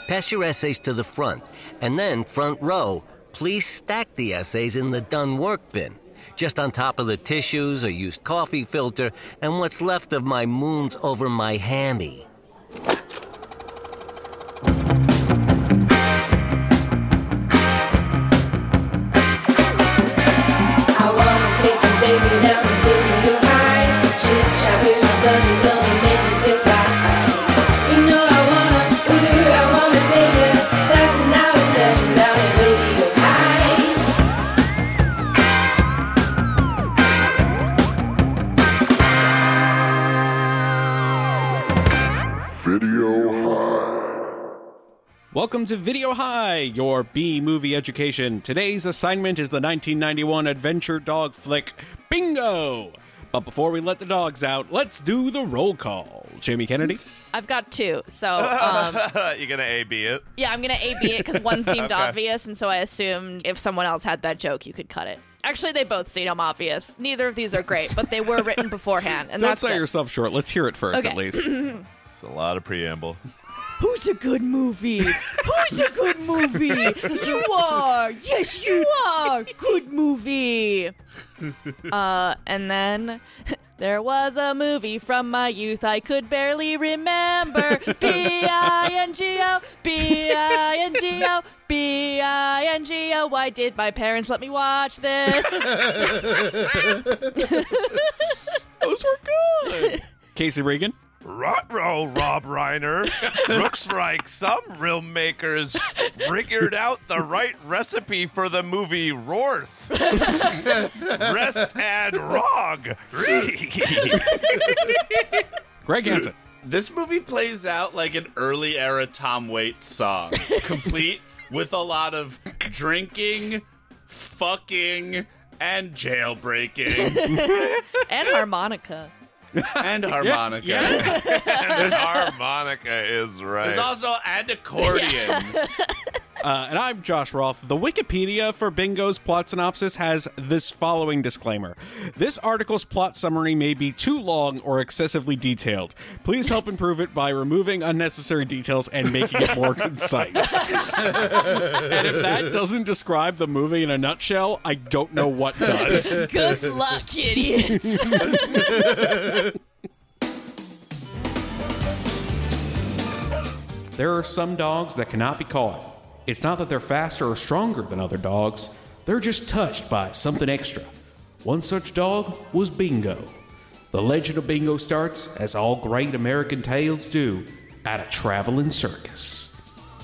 Pass your essays to the front, and then front row, please stack the essays in the done work bin, just on top of the tissues, a used coffee filter, and what's left of my moons over my hammy. I wanna take you, baby, down and do you high. Shake, with my buddies, gonna make you feel right. You know I wanna take you. That's it now, it's touching down and radio high. Video High. Welcome to Video High, your B-movie education. Today's assignment is the 1991 adventure dog flick, Bingo! But before we let the dogs out, let's do the roll call. Jamie Kennedy? I've got two, so... You're going to A-B it? Yeah, I'm going to A-B it because one seemed obvious, and so I assumed if someone else had that joke, you could cut it. Actually, they both seem obvious. Neither of these are great, but they were written beforehand, and Don't that's sell good. yourself short. Let's hear it first, Okay. at least. It's a lot of preamble. Who's a good movie? Who's a good movie? You are! Yes, you are! Good movie! And then... There was a movie from my youth I could barely remember. B-I-N-G-O, B-I-N-G-O, B-I-N-G-O. Why did my parents let me watch this? Those were good! Casey Regan? Ruh-roh, Rob Reiner. Looks like some real makers figured out the right recipe for the movie Rorth. Rest and Rog. Greg Hansen. This movie plays out like an early era Tom Waits song, complete with a lot of drinking, fucking, and jailbreaking. And harmonica. And harmonica. This harmonica is right. There's also an accordion. And I'm Josh Rolfe. The Wikipedia for Bingo's plot synopsis has this following disclaimer. This article's plot summary may be too long or excessively detailed. Please help improve it by removing unnecessary details and making it more concise. And if that doesn't describe the movie in a nutshell, I don't know what does. Good luck, idiots. There are some dogs that cannot be caught. It's not that they're faster or stronger than other dogs. They're just touched by something extra. One such dog was Bingo. The legend of Bingo starts, as all great American tales do, at a traveling circus.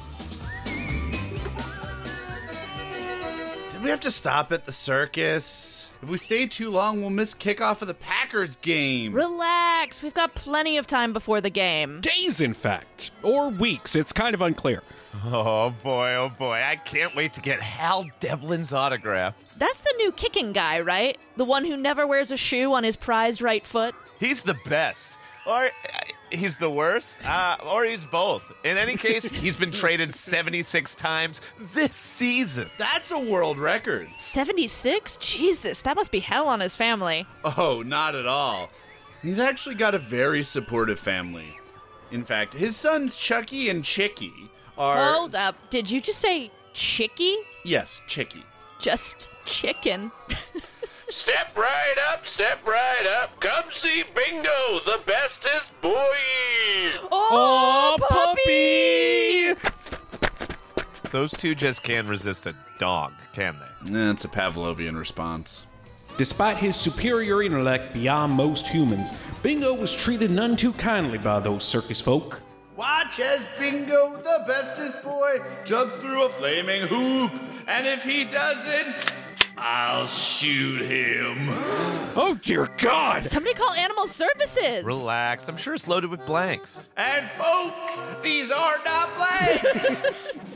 Did we have to stop at the circus? If we stay too long, we'll miss kickoff of the Packers game. Relax. We've got plenty of time before the game. Days, in fact. Or weeks. It's kind of unclear. Oh boy, I can't wait to get Hal Devlin's autograph. That's the new kicking guy, right? The one who never wears a shoe on his prized right foot? He's the best. Or he's the worst. Or he's both. In any case, he's been traded 76 times this season. That's a world record. 76? Jesus, that must be hell on his family. Oh, not at all. He's actually got a very supportive family. In fact, his sons Chucky and Chicky are... Hold up. Did you just say Chicky? Yes, Chicky. Just chicken. Step right up, come see Bingo, the bestest boy. Oh, puppy! Those two just can't resist a dog, can they? That's a Pavlovian response. Despite his superior intellect beyond most humans, Bingo was treated none too kindly by those circus folk. Watch as Bingo, the bestest boy, jumps through a flaming hoop. And if he doesn't, I'll shoot him. Oh, dear God! Somebody call Animal Services. Relax, I'm sure it's loaded with blanks. And folks, these are not blanks.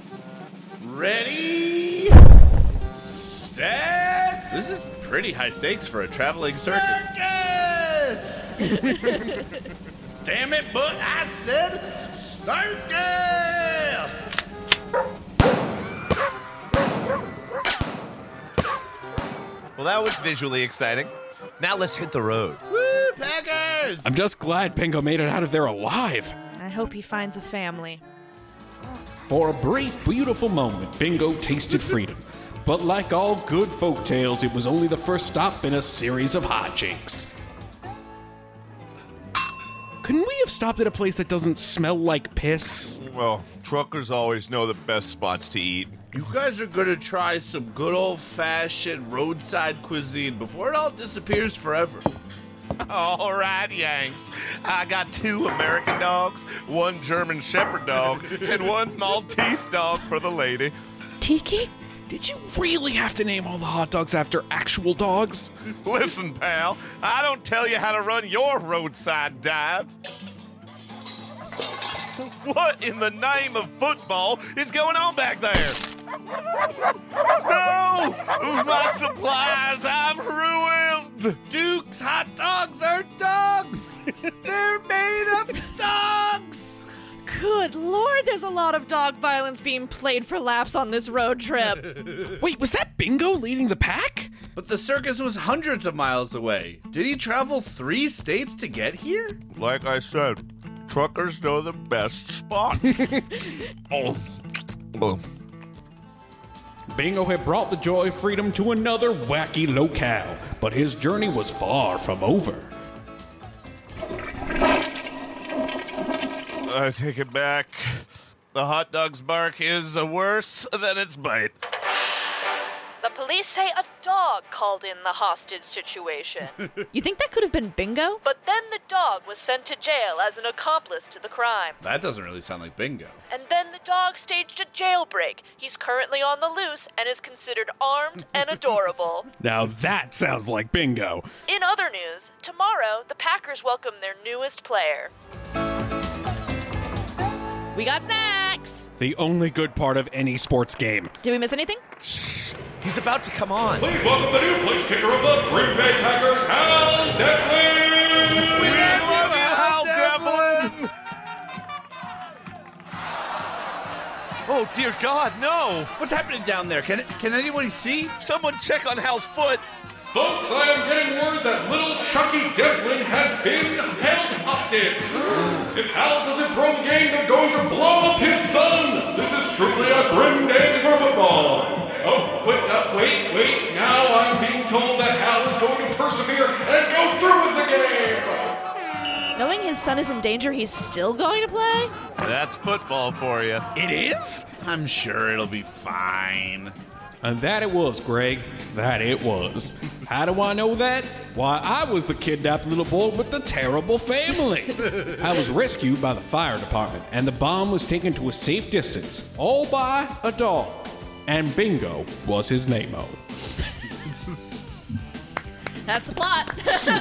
Ready? Set. This is pretty high stakes for a traveling circus. Damn it, but I said circus! Well, that was visually exciting. Now let's hit the road. Woo, Packers! I'm just glad Bingo made it out of there alive. I hope he finds a family. For a brief, beautiful moment, Bingo tasted freedom. But like all good folk tales, it was only the first stop in a series of hijinks. Couldn't we have stopped at a place that doesn't smell like piss? Well, truckers always know the best spots to eat. You guys are gonna try some good old-fashioned roadside cuisine before it all disappears forever. All right, Yanks. I got 2 American dogs, 1 German Shepherd dog, and 1 Maltese dog for the lady. Tiki? Did you really have to name all the hot dogs after actual dogs? Listen, pal, I don't tell you how to run your roadside dive. What in the name of football is going on back there? No! My supplies, I'm ruined! Duke's hot dogs are dogs! They're made of dogs! Good lord, there's a lot of dog violence being played for laughs on this road trip. Wait, was that Bingo leading the pack? But the circus was hundreds of miles away. Did he travel 3 states to get here? Like I said, truckers know the best spots. Oh. Bingo had brought the joy of freedom to another wacky locale, but his journey was far from over. I take it back. The hot dog's bark is worse than its bite. The police say a dog called in the hostage situation. You think that could have been Bingo? But then the dog was sent to jail as an accomplice to the crime. That doesn't really sound like Bingo. And then the dog staged a jailbreak. He's currently on the loose and is considered armed and adorable. Now that sounds like Bingo. In other news, tomorrow the Packers welcome their newest player. We got snacks! The only good part of any sports game. Did we miss anything? Shh! He's about to come on. Please welcome the new place kicker of the Green Bay Packers, Hal Devlin! We love you, Hal Devlin! Oh, dear God, no! What's happening down there? Can anybody see? Someone check on Hal's foot! Folks, I am getting word that little Chucky Devlin has been held hostage. If Hal doesn't throw the game, they're going to blow up his son. This is truly a grim day for football. Oh, wait. Now I'm being told that Hal is going to persevere and go through with the game. Knowing his son is in danger, he's still going to play? That's football for you. It is? I'm sure it'll be fine. And that it was, Greg. That it was. How do I know that? Why, I was the kidnapped little boy with the terrible family. I was rescued by the fire department, and the bomb was taken to a safe distance, all by a dog. And Bingo was his name-o. That's the plot.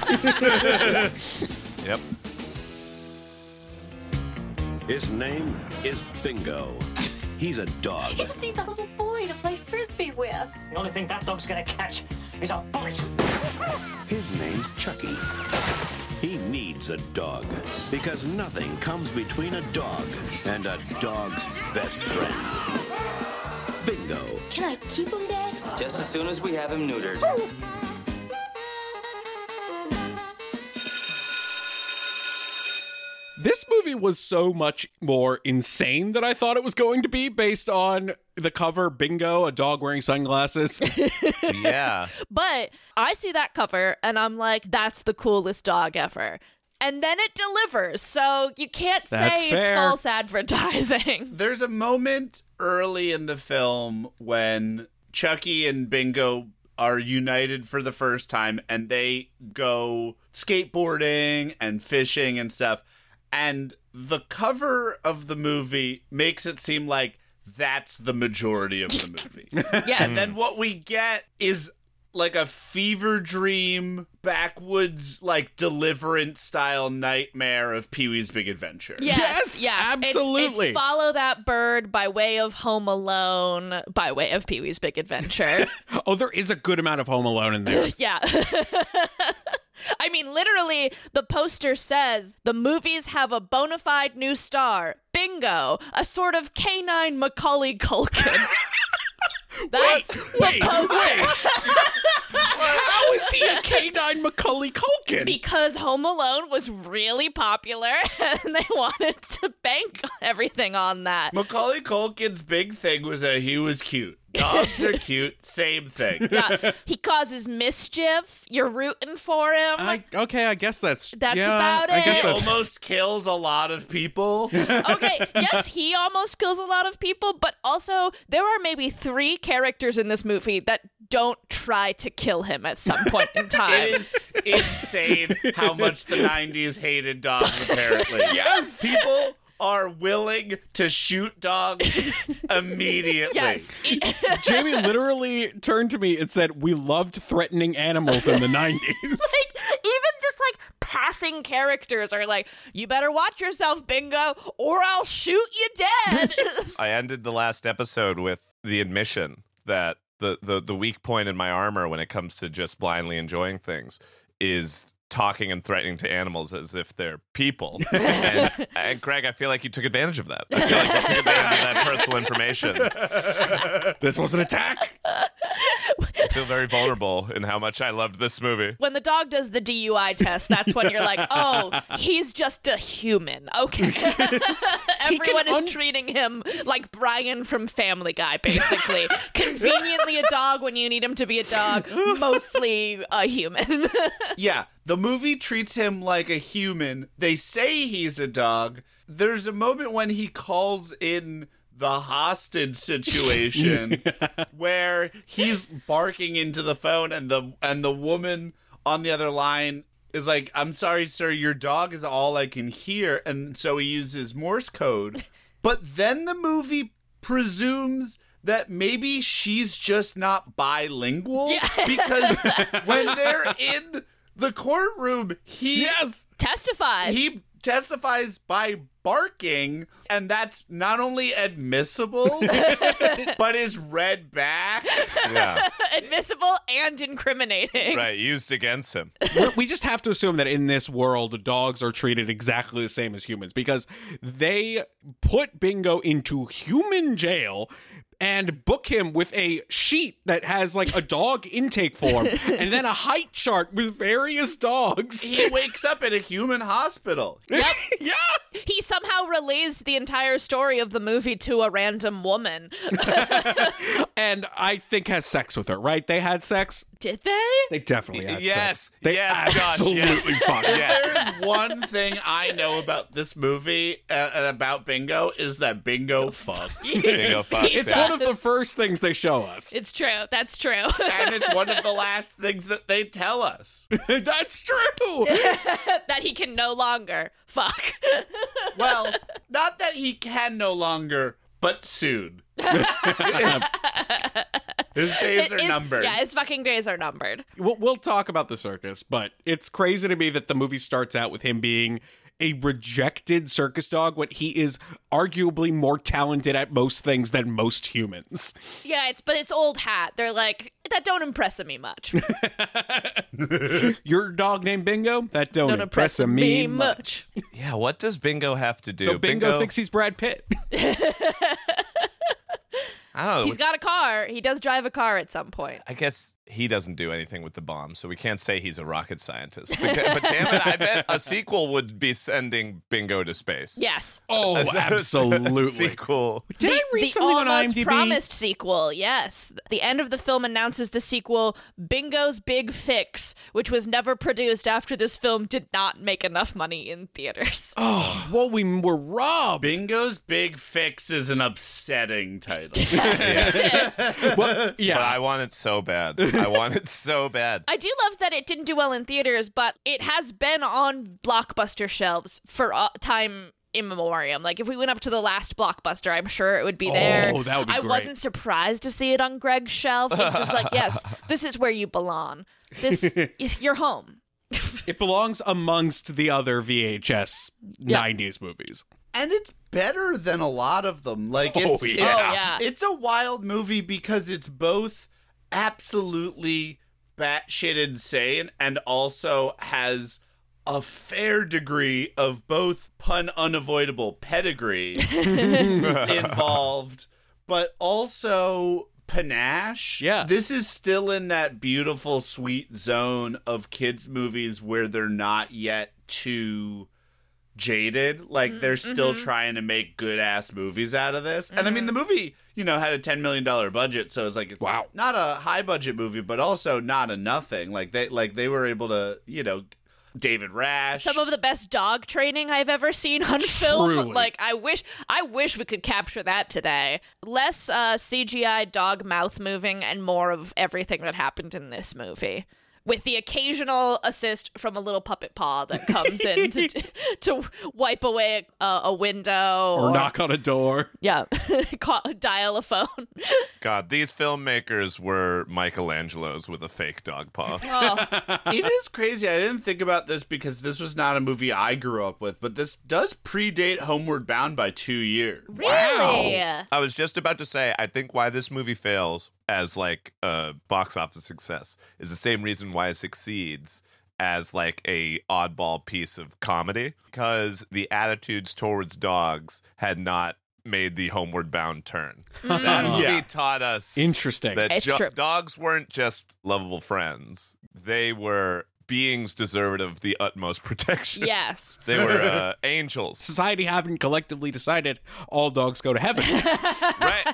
Yep. His name is Bingo. He's a dog. He just needs a little boy to play frisbee with. The only thing that dog's gonna catch is a bullet. His name's Chucky. He needs a dog because nothing comes between a dog and a dog's best friend. Bingo. Can I keep him, Dad? Just as soon as we have him neutered. This movie was so much more insane than I thought it was going to be based on the cover, Bingo, a dog wearing sunglasses. Yeah. But I see that cover and I'm like, that's the coolest dog ever. And then it delivers, so you can't That's say it's fair. false advertising. There's a moment early in the film when Chucky and Bingo are united for the first time and they go skateboarding and fishing and stuff. And the cover of the movie makes it seem like that's the majority of the movie. Yes. And then what we get is like a fever dream, backwoods, like Deliverance style nightmare of Pee-wee's Big Adventure. Yes, absolutely. It's Follow That Bird by way of Home Alone, by way of Pee-wee's Big Adventure. Oh, there is a good amount of Home Alone in there. Yeah. I mean, literally, the poster says the movies have a bona fide new star, Bingo, a sort of canine Macaulay Culkin. That's the poster. How is he a canine Macaulay Culkin? Because Home Alone was really popular and they wanted to bank everything on that. Macaulay Culkin's big thing was that he was cute. Dogs are cute, same thing. Yeah, he causes mischief. You're rooting for him. I guess that's about I guess it. He that's- almost kills a lot of people. Okay, yes, he almost kills a lot of people, but also there are maybe 3 characters in this movie that don't try to kill him at some point in time. It is insane how much the 90s hated dogs, apparently. Yes! People are willing to shoot dogs immediately. Yes. Jamie literally turned to me and said, "We loved threatening animals in the 90s." Even just like passing characters are like, you better watch yourself, Bingo, or I'll shoot you dead. I ended the last episode with the admission that the weak point in my armor when it comes to just blindly enjoying things is talking and threatening to animals as if they're people. And Greg, I feel like you took advantage of that. I feel like you took advantage of that personal information. This was an attack. I feel very vulnerable in how much I loved this movie. When the dog does the DUI test, that's when you're like, oh, he's just a human. Okay. Everyone is treating him like Brian from Family Guy, basically. Conveniently a dog when you need him to be a dog, mostly a human. Yeah, the movie treats him like a human. They say he's a dog. There's a moment when he calls in the hostage situation where he's barking into the phone and the woman on the other line is like, "I'm sorry, sir, your dog is all I can hear." And so he uses Morse code. But then the movie presumes that maybe she's just not bilingual because when they're in the courtroom, he testifies by barking, and that's not only admissible, but is read back. Yeah. Admissible and incriminating. Right, used against him. We just have to assume that in this world, dogs are treated exactly the same as humans because they put Bingo into human jail and book him with a sheet that has like a dog intake form and then a height chart with various dogs. He wakes up in a human hospital. Yep. Yeah. He somehow relays the entire story of the movie to a random woman. And I think has sex with her, right? They had sex? Did they? They definitely had Yes. sex. They Yes, Josh, absolutely yes. fucked. Yes. There's one thing I know about this movie and about Bingo is that Bingo fucks. Bingo fucks, It's yeah. one of the first things they show us. It's true. That's true. And it's one of the last things that they tell us. That's true. That he can no longer fuck. Well, not that he can no longer, but soon. His days are numbered. Yeah, his fucking days are numbered. We'll talk about the circus, but it's crazy to me that the movie starts out with him being a rejected circus dog when he is arguably more talented at most things than most humans. Yeah, but it's old hat. They're like, that don't impress me much. Your dog named Bingo? That don't impress me much. Yeah, what does Bingo have to do? So Bingo thinks he's Brad Pitt. I don't know. He's got a car. He does drive a car at some point. I guess he doesn't do anything with the bomb, so we can't say he's a rocket scientist. But damn it, I bet a sequel would be sending Bingo to space. Yes. Oh, A absolutely. sequel. Did I read The something on almost IMDb? promised sequel, yes. The end of the film announces the sequel, Bingo's Big Fix, which was never produced after this film did not make enough money in theaters. Oh, well, we were robbed. Bingo's Big Fix is an upsetting title. Well, yeah. But I want it so bad. I want it so bad. I do love that it didn't do well in theaters, but it has been on Blockbuster shelves for time immemorial. Like, if we went up to the last Blockbuster, I'm sure it would be there. Oh, that would be I great. wasn't surprised to see it on Greg's shelf. It's just like, yes, this is where you belong. You're home. It belongs amongst the other VHS 90s movies. And it's better than a lot of them. Like, Oh, yeah. it's a wild movie because it's both absolutely batshit insane and also has a fair degree of both pun unavoidable pedigree involved, but also panache. Yeah. This is still in that beautiful, sweet zone of kids' movies where they're not yet too jaded. Like, they're still trying to make good-ass movies out of this. And, I mean, the movie, had a $10 million budget, so it's like, it's not a high-budget movie, but also not a nothing. Like, they were able to, David Rash. Some of the best dog training I've ever seen on film. Truly. Like, I wish we could capture that today. Less CGI dog mouth moving and more of everything that happened in this movie. With the occasional assist from a little puppet paw that comes in to wipe away a window. Or knock on a door. Yeah. Dial a phone. God, these filmmakers were Michelangelos with a fake dog paw. Oh. It is crazy. I didn't think about this because this was not a movie I grew up with, but this does predate Homeward Bound by 2 years. Really? I was just about to say, I think why this movie fails as like a box office success is the same reason why it succeeds as like a oddball piece of comedy, because the attitudes towards dogs had not made the Homeward Bound turn. That movie taught us Interesting. that It's true. dogs weren't just lovable friends. They were beings deserving of the utmost protection. Yes. They were angels. Society having collectively decided all dogs go to heaven. Right.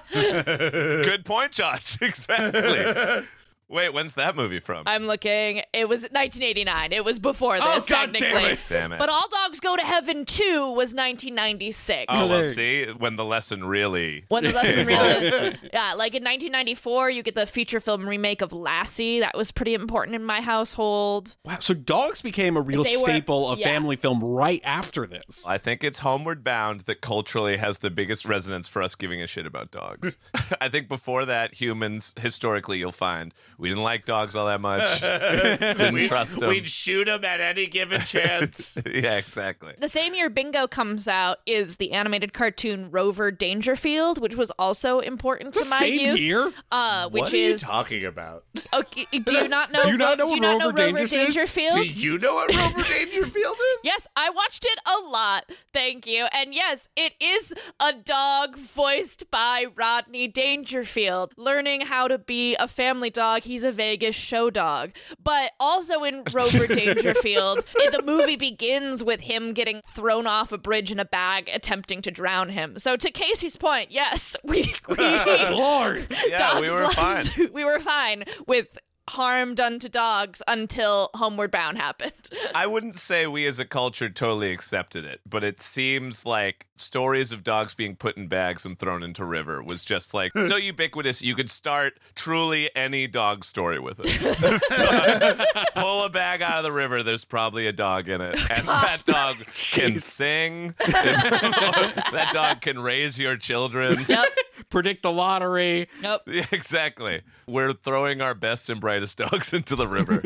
Good point, Josh. Exactly. Wait, when's that movie from? I'm looking. It was 1989. It was before this, God technically. Damn it. But All Dogs Go to Heaven 2 was 1996. Oh, well, see, when the lesson really... When the lesson really... Yeah, like in 1994, you get the feature film remake of Lassie. That was pretty important in my household. Wow, so dogs became a real They were- staple of yeah. family film right after this. I think it's Homeward Bound that culturally has the biggest resonance for us giving a shit about dogs. I think before that, humans, historically, you'll find, we didn't like dogs all that much. Didn't trust them. We'd shoot them at any given chance. Yeah, exactly. The same year Bingo comes out is the animated cartoon Rover Dangerfield, which was also important to my Same youth. year? Which What are is you talking about? okay, do you not know? Do you not know what Rover Dangerfield? Do you know what Rover Dangerfield is? Yes, I watched it a lot. Thank you. And yes, it is a dog voiced by Rodney Dangerfield, learning how to be a family dog. He's a Vegas show dog. But also in Rover Dangerfield, the movie begins with him getting thrown off a bridge in a bag, attempting to drown him. So to Casey's point, yes, Lord. Yeah, dogs' we were lives- fine. we were fine with harm done to dogs until Homeward Bound happened. I wouldn't say we as a culture totally accepted it, but it seems like stories of dogs being put in bags and thrown into river was just like so ubiquitous you could start truly any dog story with it. Pull a bag out of the river, there's probably a dog in it. And that dog can sing. That dog can raise your children. Yep. Predict the lottery. Nope. Yeah, exactly. We're throwing our best and brightest dogs into the river.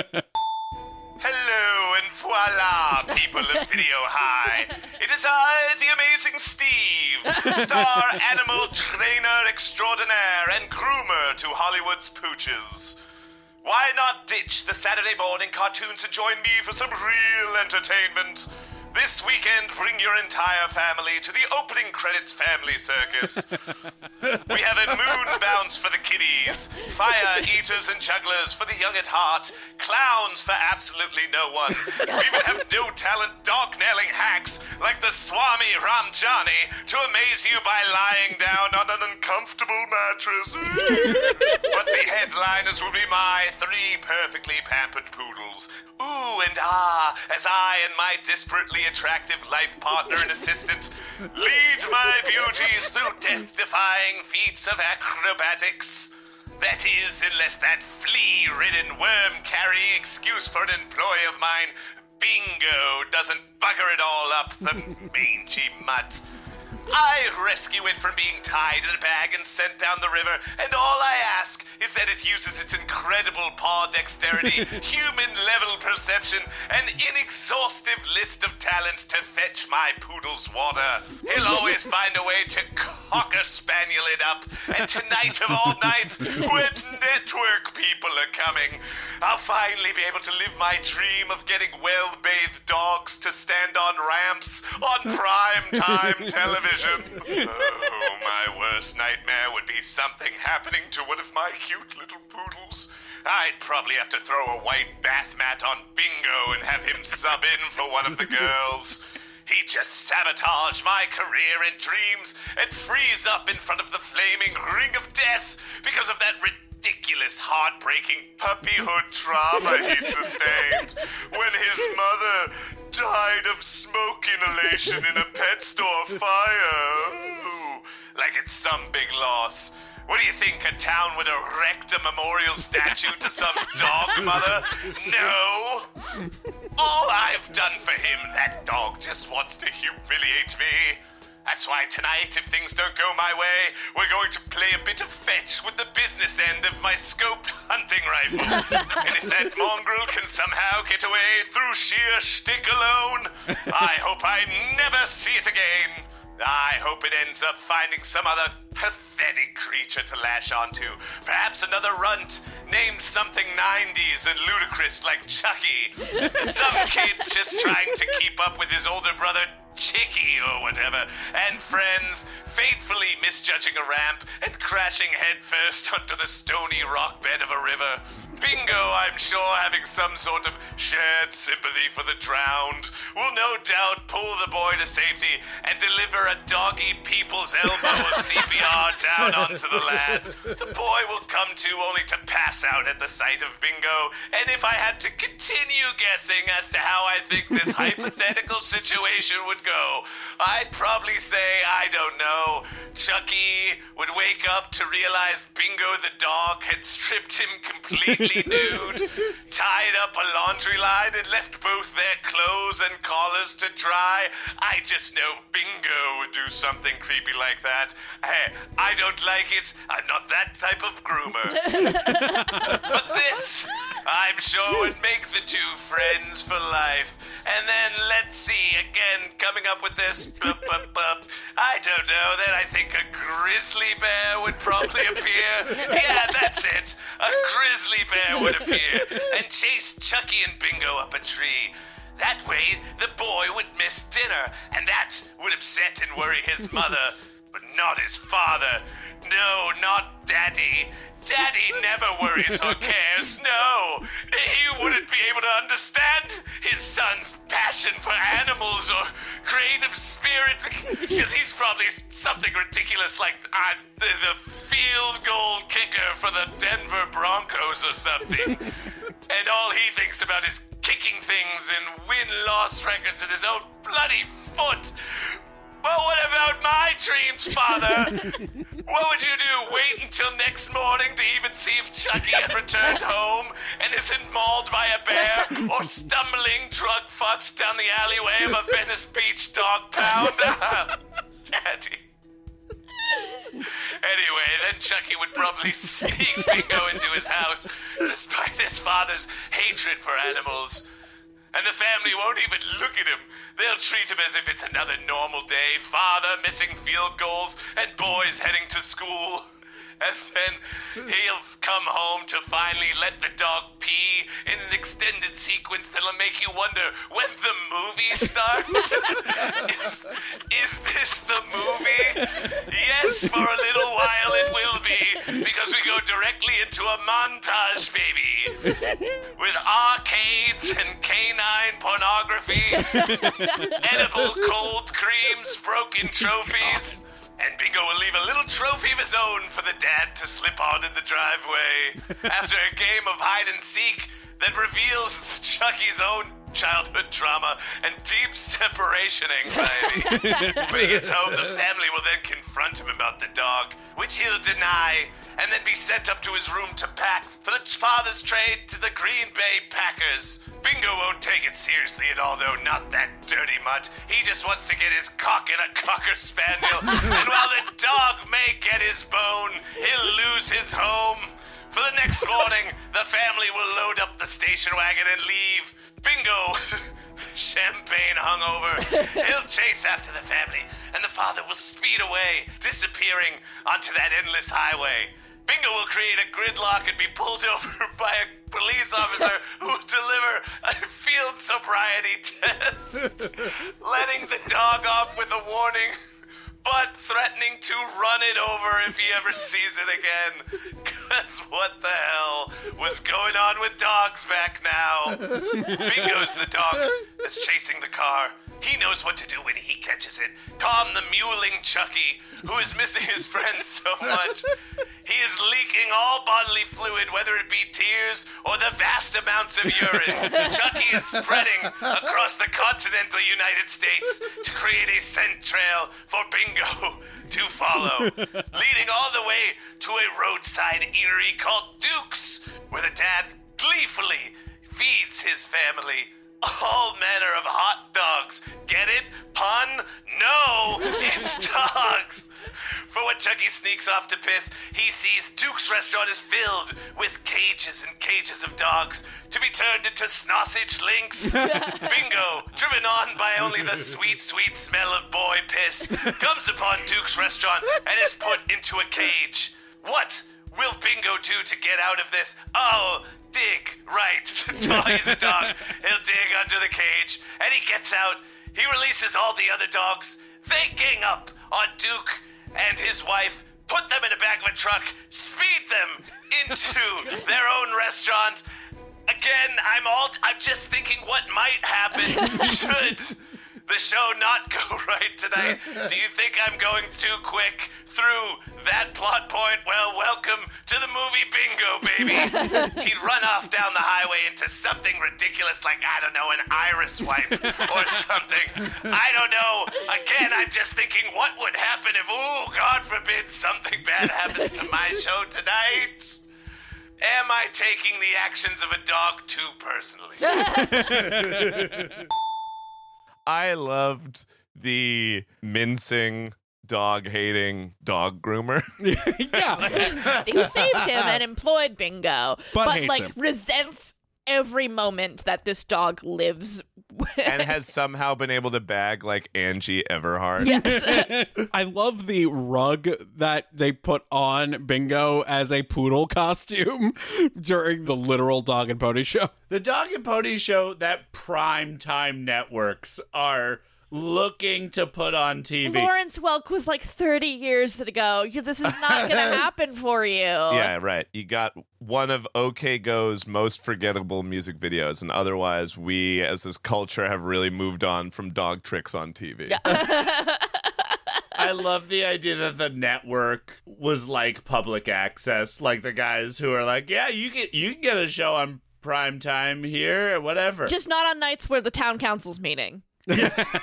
Hello and voila, people of Video High. It is I, the amazing Steve, star animal trainer extraordinaire and groomer to Hollywood's pooches. Why not ditch the Saturday morning cartoons and join me for some real entertainment? This weekend, bring your entire family to the opening credits family circus. We have a moon bounce for the kiddies, fire eaters and jugglers for the young at heart, clowns for absolutely no one. We even have no talent dog-nailing hacks like the Swami Ramjani to amaze you by lying down on an uncomfortable mattress. But the headliners will be my 3 perfectly pampered poodles. Ooh and ah, as I and my desperately attractive life partner and assistant lead my beauties through death-defying feats of acrobatics. That is, unless that flea-ridden, worm-carrying excuse for an employee of mine, Bingo, doesn't bugger it all up, the mangy mutt. I rescue it from being tied in a bag and sent down the river, and all I ask is that it uses its incredible paw dexterity, human-level perception, and inexhaustive list of talents to fetch my poodle's water. He'll always find a way to cocker-spaniel it up, and tonight of all nights, when network people are coming, I'll finally be able to live my dream of getting well-bathed dogs to stand on ramps on prime-time television. Oh, my worst nightmare would be something happening to one of my cute little poodles. I'd probably have to throw a white bath mat on Bingo and have him sub in for one of the girls. He just sabotaged my career and dreams and freeze up in front of the flaming ring of death because of that ridiculous, heartbreaking puppyhood trauma he sustained when his mother died of smoke inhalation in a pet store fire. Ooh, like it's some big loss. What do you think, a town would erect a memorial statue to some dog mother? No! All I've done for him, that dog just wants to humiliate me. That's why tonight, if things don't go my way, we're going to play a bit of fetch with the business end of my scoped hunting rifle. And if that mongrel can somehow get away through sheer shtick alone, I hope I never see it again. I hope it ends up finding some other pathetic creature to lash onto. Perhaps another runt named something 90s and ludicrous like Chucky. Some kid just trying to keep up with his older brother Chicky or whatever, and friends fatefully misjudging a ramp and crashing headfirst onto the stony rock bed of a river. Bingo, I'm sure, having some sort of shared sympathy for the drowned, will no doubt pull the boy to safety and deliver a doggy people's elbow of CPR down onto the lad. The boy will come to only to pass out at the sight of Bingo, and if I had to continue guessing as to how I think this hypothetical situation would go, I'd probably say, I don't know, Chucky would wake up to realize Bingo the dog had stripped him completely nude, tied up a laundry line and left both their clothes and collars to dry. I just know Bingo would do something creepy like that. Hey, I don't like it. I'm not that type of groomer. But this, I'm sure, would make the two friends for life. And then, let's see, again, coming up with this, I don't know, then I think a grizzly bear would probably appear. Yeah, that's it. A grizzly bear would appear and chase Chucky and Bingo up a tree. That way, the boy would miss dinner, and that would upset and worry his mother, but not his father. No, not Daddy. Daddy never worries or cares, no. He wouldn't be able to understand his son's passion for animals or creative spirit, because he's probably something ridiculous like the field goal kicker for the Denver Broncos or something. And all he thinks about is kicking things and win-loss records in his own bloody foot. Well, what about my dreams, Father? What would you do? Wait until next morning to even see if Chucky had returned home and isn't mauled by a bear or stumbling drug-fucked down the alleyway of a Venice Beach dog pound? Daddy. Anyway, then Chucky would probably sneak Bingo into his house, despite his father's hatred for animals. And the family won't even look at him. They'll treat him as if it's another normal day. Father missing field goals and boys heading to school. And then he'll come home to finally let the dog pee in an extended sequence that'll make you wonder when the movie starts. Is this the movie? Yes, for a little while it will be, because we go directly into a montage, baby. With arcades and canine pornography, edible cold creams, broken trophies. And Bingo will leave a little trophy of his own for the dad to slip on in the driveway after a game of hide and seek that reveals Chucky's own childhood trauma and deep separation anxiety. When he gets home, the family will then confront him about the dog, which he'll deny, and then be sent up to his room to pack for the father's trade to the Green Bay Packers. Bingo won't take it seriously at all, though, not that dirty mutt. He just wants to get his cock in a Cocker Spaniel, and while the dog may get his bone, he'll lose his home. For the next morning, the family will load up the station wagon and leave. Bingo, champagne hungover, he'll chase after the family, and the father will speed away, disappearing onto that endless highway. Bingo will create a gridlock and be pulled over by a police officer who will deliver a field sobriety test, letting the dog off with a warning, but threatening threatening to run it over if he ever sees it again. Because what the hell was going on with dogs back now? Bingo's the dog that's chasing the car. He knows what to do when he catches it. Calm the mewling Chucky, who is missing his friends so much. He is leaking all bodily fluid, whether it be tears or the vast amounts of urine. Chucky is spreading across the continental United States to create a scent trail for Bingo to follow, leading all the way to a roadside eatery called Duke's, where the dad gleefully feeds his family all manner of hot dogs. Get it? Pun? No, it's dogs. For when Chucky sneaks off to piss, he sees Duke's restaurant is filled with cages and cages of dogs to be turned into sausage links. Bingo, driven on by only the sweet, sweet smell of boy piss, comes upon Duke's restaurant and is put into a cage. What will Bingo do to get out of this? Oh, dig, right. He's a dog. He'll dig under the cage, and he gets out. He releases all the other dogs. They gang up on Duke and his wife, put them in the back of a truck, speed them into their own restaurant. Again, I'm just thinking what might happen should the show not go right tonight. Do you think I'm going too quick through that plot point? Well, welcome to the movie Bingo, baby. He'd run off down the highway into something ridiculous like, I don't know, an iris wipe or something. I don't know. Again, I'm just thinking what would happen if, ooh, God forbid, something bad happens to my show tonight. Am I taking the actions of a dog too personally? I loved the mincing, dog-hating dog groomer. Yeah. Who saved him and employed Bingo. But hates like, him. resents every moment that this dog lives with. And has somehow been able to bag, like, Angie Everhart. Yes. I love the rug that they put on Bingo as a poodle costume during the literal Dog and Pony Show. The Dog and Pony Show that primetime networks are looking to put on TV. Lawrence Welk was like 30 years ago. This is not going to happen for you. Yeah, right. You got one of OK Go's most forgettable music videos, and otherwise we, as this culture, have really moved on from dog tricks on TV. Yeah. I love the idea that the network was like public access, like the guys who are like, yeah, you can get a show on prime time here, or whatever. Just not on nights where the town council's meeting. Don't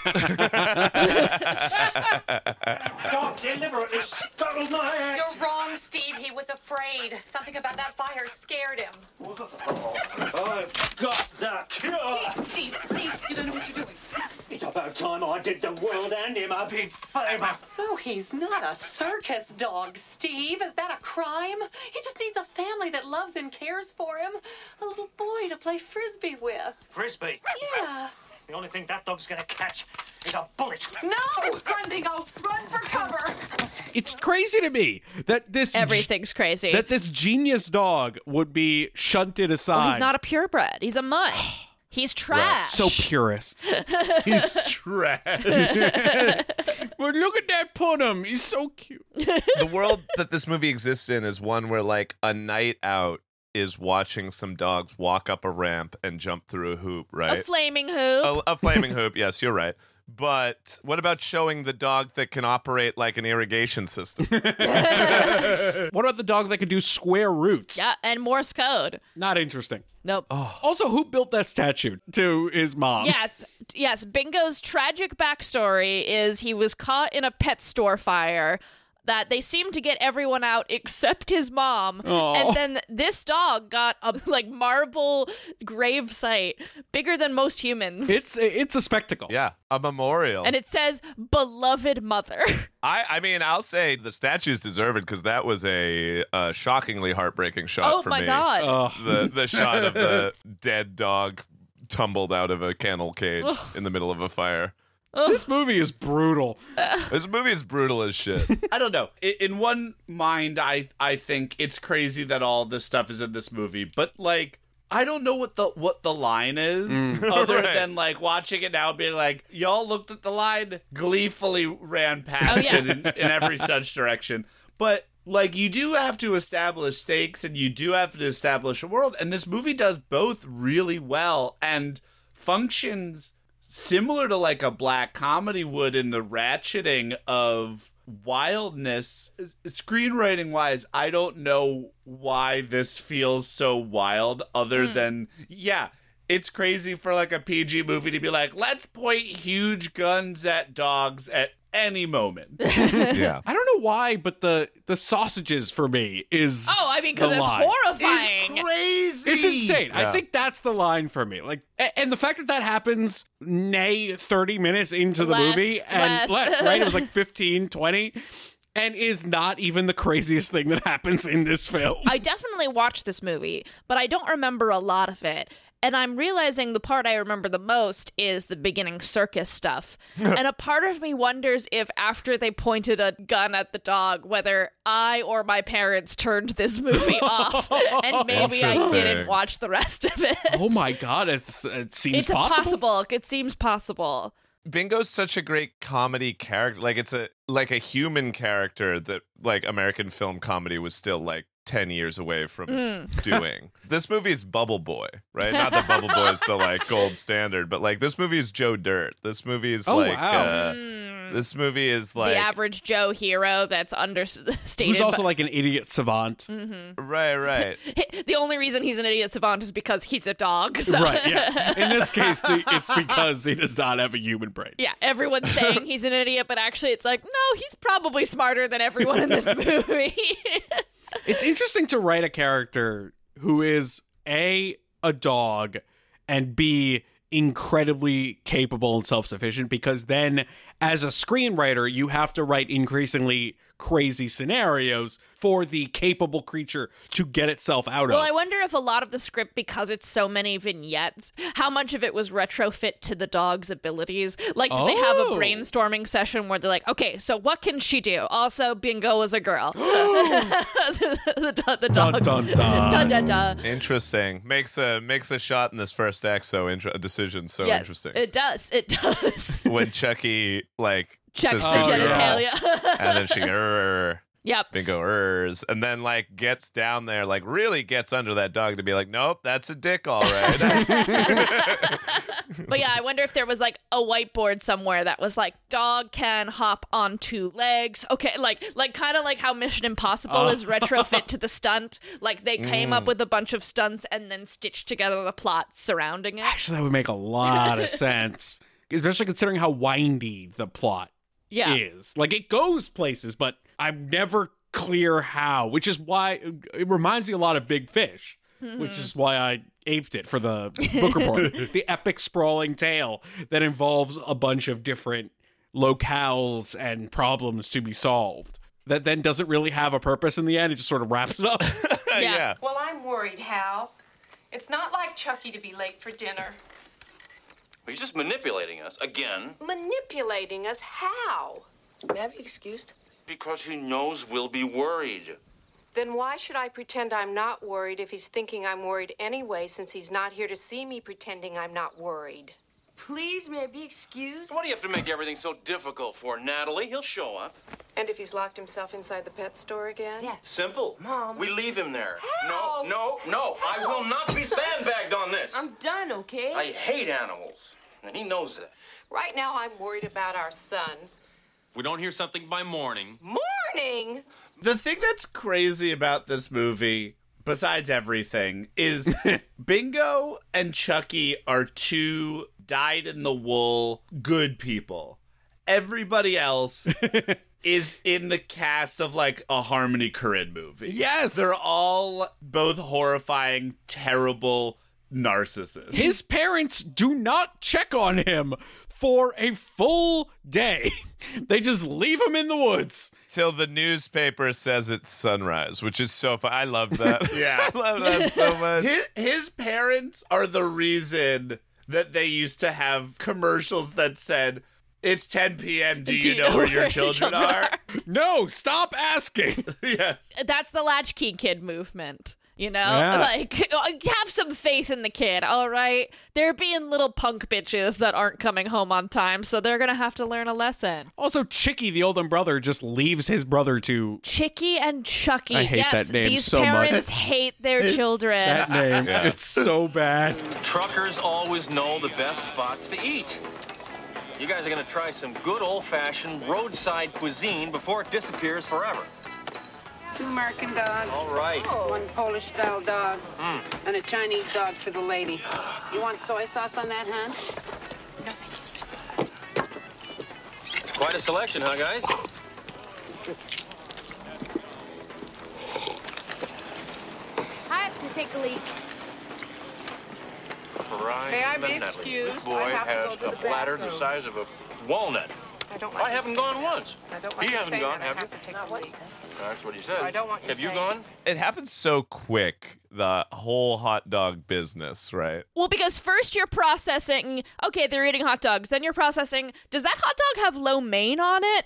deliberately stole my act. You're wrong, Steve. He was afraid. Something about that fire scared him. I've got the cure. Steve, you don't know what you're doing. It's about time I did the world and him a big favor. So he's not a circus dog, Steve. Is that a crime? He just needs a family that loves and cares for him. A little boy to play frisbee with. Frisbee. Yeah. The only thing that dog's gonna catch is a bullet. No! Run, Bingo! Run for cover! It's crazy to me that this Everything's crazy. that this genius dog would be shunted aside. Well, he's not a purebred. He's a mutt. He's trash. So purist. He's trash. But look at that Punim. He's so cute. The world that this movie exists in is one where, like, a night out is watching some dogs walk up a ramp and jump through a hoop, right? A flaming hoop. A flaming hoop, yes, you're right. But what about showing the dog that can operate like an irrigation system? What about the dog that can do square roots? Yeah, and Morse code. Not interesting. Nope. Also, who built that statue to his mom? Yes. Bingo's tragic backstory is he was caught in a pet store fire that they seemed to get everyone out except his mom. Aw. And then this dog got a marble grave site bigger than most humans. It's a spectacle. Yeah, a memorial. And it says, beloved mother. I mean, I'll say the statues deserve it because that was a shockingly heartbreaking shot for me. Oh my God. The shot of the dead dog tumbled out of a kennel cage in the middle of a fire. This movie is brutal. This movie is brutal as shit. I don't know. In one mind, I think it's crazy that all this stuff is in this movie, but like, I don't know what the line is, other Right. than like watching it now and being like, y'all looked at the line, gleefully ran past it in every such direction. But like, you do have to establish stakes and you do have to establish a world, and this movie does both really well and functions similar to like a black comedy would in the ratcheting of wildness. Screenwriting wise, I don't know why this feels so wild other than, it's crazy for like a PG movie to be like, let's point huge guns at dogs at any moment. Yeah. I don't know why, but the sausages for me is because the it's line. horrifying. It's crazy. It's insane. Yeah. I think that's the line for me. Like, and the fact that happens, 30 minutes into the movie, and less, right? It was like 15, 20, and is not even the craziest thing that happens in this film. I definitely watched this movie, but I don't remember a lot of it. And I'm realizing the part I remember the most is the beginning circus stuff. And a part of me wonders if after they pointed a gun at the dog, whether I or my parents turned this movie off and maybe I didn't Interesting. watch the rest of it. Oh my god, it seems It's possible. It seems possible. Bingo's such a great comedy character. Like, it's a human character that like American film comedy was still like 10 years away from doing. This movie is Bubble Boy, right? Not that Bubble Boy is the like gold standard, but like this movie is Joe Dirt. This movie is this movie is like The average Joe hero that's understated. Who's also like an idiot savant. right. The only reason he's an idiot savant is because he's a dog. So. Right, yeah. In this case, it's because he does not have a human brain. Yeah, everyone's saying he's an idiot, but actually it's like, no, he's probably smarter than everyone in this movie. It's interesting to write a character who is A, a dog, and B, incredibly capable and self-sufficient, because then as a screenwriter, you have to write increasingly crazy scenarios for the capable creature to get itself out Well, of. I wonder if a lot of the script, because it's so many vignettes, how much of it was retrofit to the dog's abilities? Like, did they have a brainstorming session where they're like, okay, so what can she do? Also, Bingo was a girl. the dog. Dun, dun, dun. Dun, dun, dun. Interesting. Makes a shot in this first act a decision so Yes, interesting. it does. It does. When Chucky like Checks says the Bingo, genitalia. and then she Yep. Bingo and then like gets down there, like really gets under that dog to be like, nope, that's a dick, all right. But yeah, I wonder if there was like a whiteboard somewhere that was like, dog can hop on 2 legs. Okay, like kind of like how Mission Impossible is retrofit to the stunt. Like they came up with a bunch of stunts and then stitched together the plot surrounding it. Actually, that would make a lot of sense, especially considering how windy the plot is. Like, it goes places, but I'm never clear how, which is why it reminds me a lot of Big Fish, which is why I aped it for the book report. The epic sprawling tale that involves a bunch of different locales and problems to be solved that then doesn't really have a purpose in the end. It just sort of wraps up. Yeah. Well, I'm worried, Hal. It's not like Chucky to be late for dinner. He's just manipulating us again. Manipulating us? How? May I be excused? Because he knows we'll be worried. Then why should I pretend I'm not worried if he's thinking I'm worried anyway, since he's not here to see me pretending I'm not worried? Please, may I be excused? What do you have to make everything so difficult for, Natalie? He'll show up. And if he's locked himself inside the pet store again? Dad. Simple. Mom. We leave him there. Hal! No. I will not be sandbagged on this. I'm done, okay? I hate animals, and he knows that. Right now, I'm worried about our son. If we don't hear something by morning... Morning? The thing that's crazy about this movie, besides everything, is Bingo and Chucky are 2 dyed-in-the-wool good people. Everybody else is in the cast of, like, a Harmony Korine movie. Yes! They're all both horrifying, terrible narcissists. His parents do not check on him for a full day. They just leave him in the woods. Till the newspaper says it's sunrise, which is so fun. I love that. Yeah. I love that so much. His parents are the reason that they used to have commercials that said, it's 10 p.m. Do you know where your children are? No, stop asking. Yeah. That's the Latchkey Kid movement. You know, Yeah. like have some faith in the kid. All right, they're being little punk bitches that aren't coming home on time, so they're gonna have to learn a lesson. Also, Chicky, the older brother, just leaves his brother to Chicky and Chucky. I hate yes, that name these so much. parents hate their children. that name. Yeah. It's so bad. Truckers always know the best spots to eat. You guys are gonna try some good old-fashioned roadside cuisine before it disappears forever. 2 American dogs. All right. 1 Polish-style dog. And a Chinese dog for the lady. You want soy sauce on that, hon? It's quite a selection, huh, guys? I have to take a leak. May I be Natalie, excused? This boy I have to has go to a the bladder the bathroom. size of a walnut. I don't like I haven't gone once. I don't He like hasn't saying gone, that. have I you? have to take a leak. That's what he said. I don't want you Have you saying gone? It happens so quick, the whole hot dog business, right? Well, because first you're processing, okay, they're eating hot dogs. Then you're processing, does that hot dog have lo mein on it?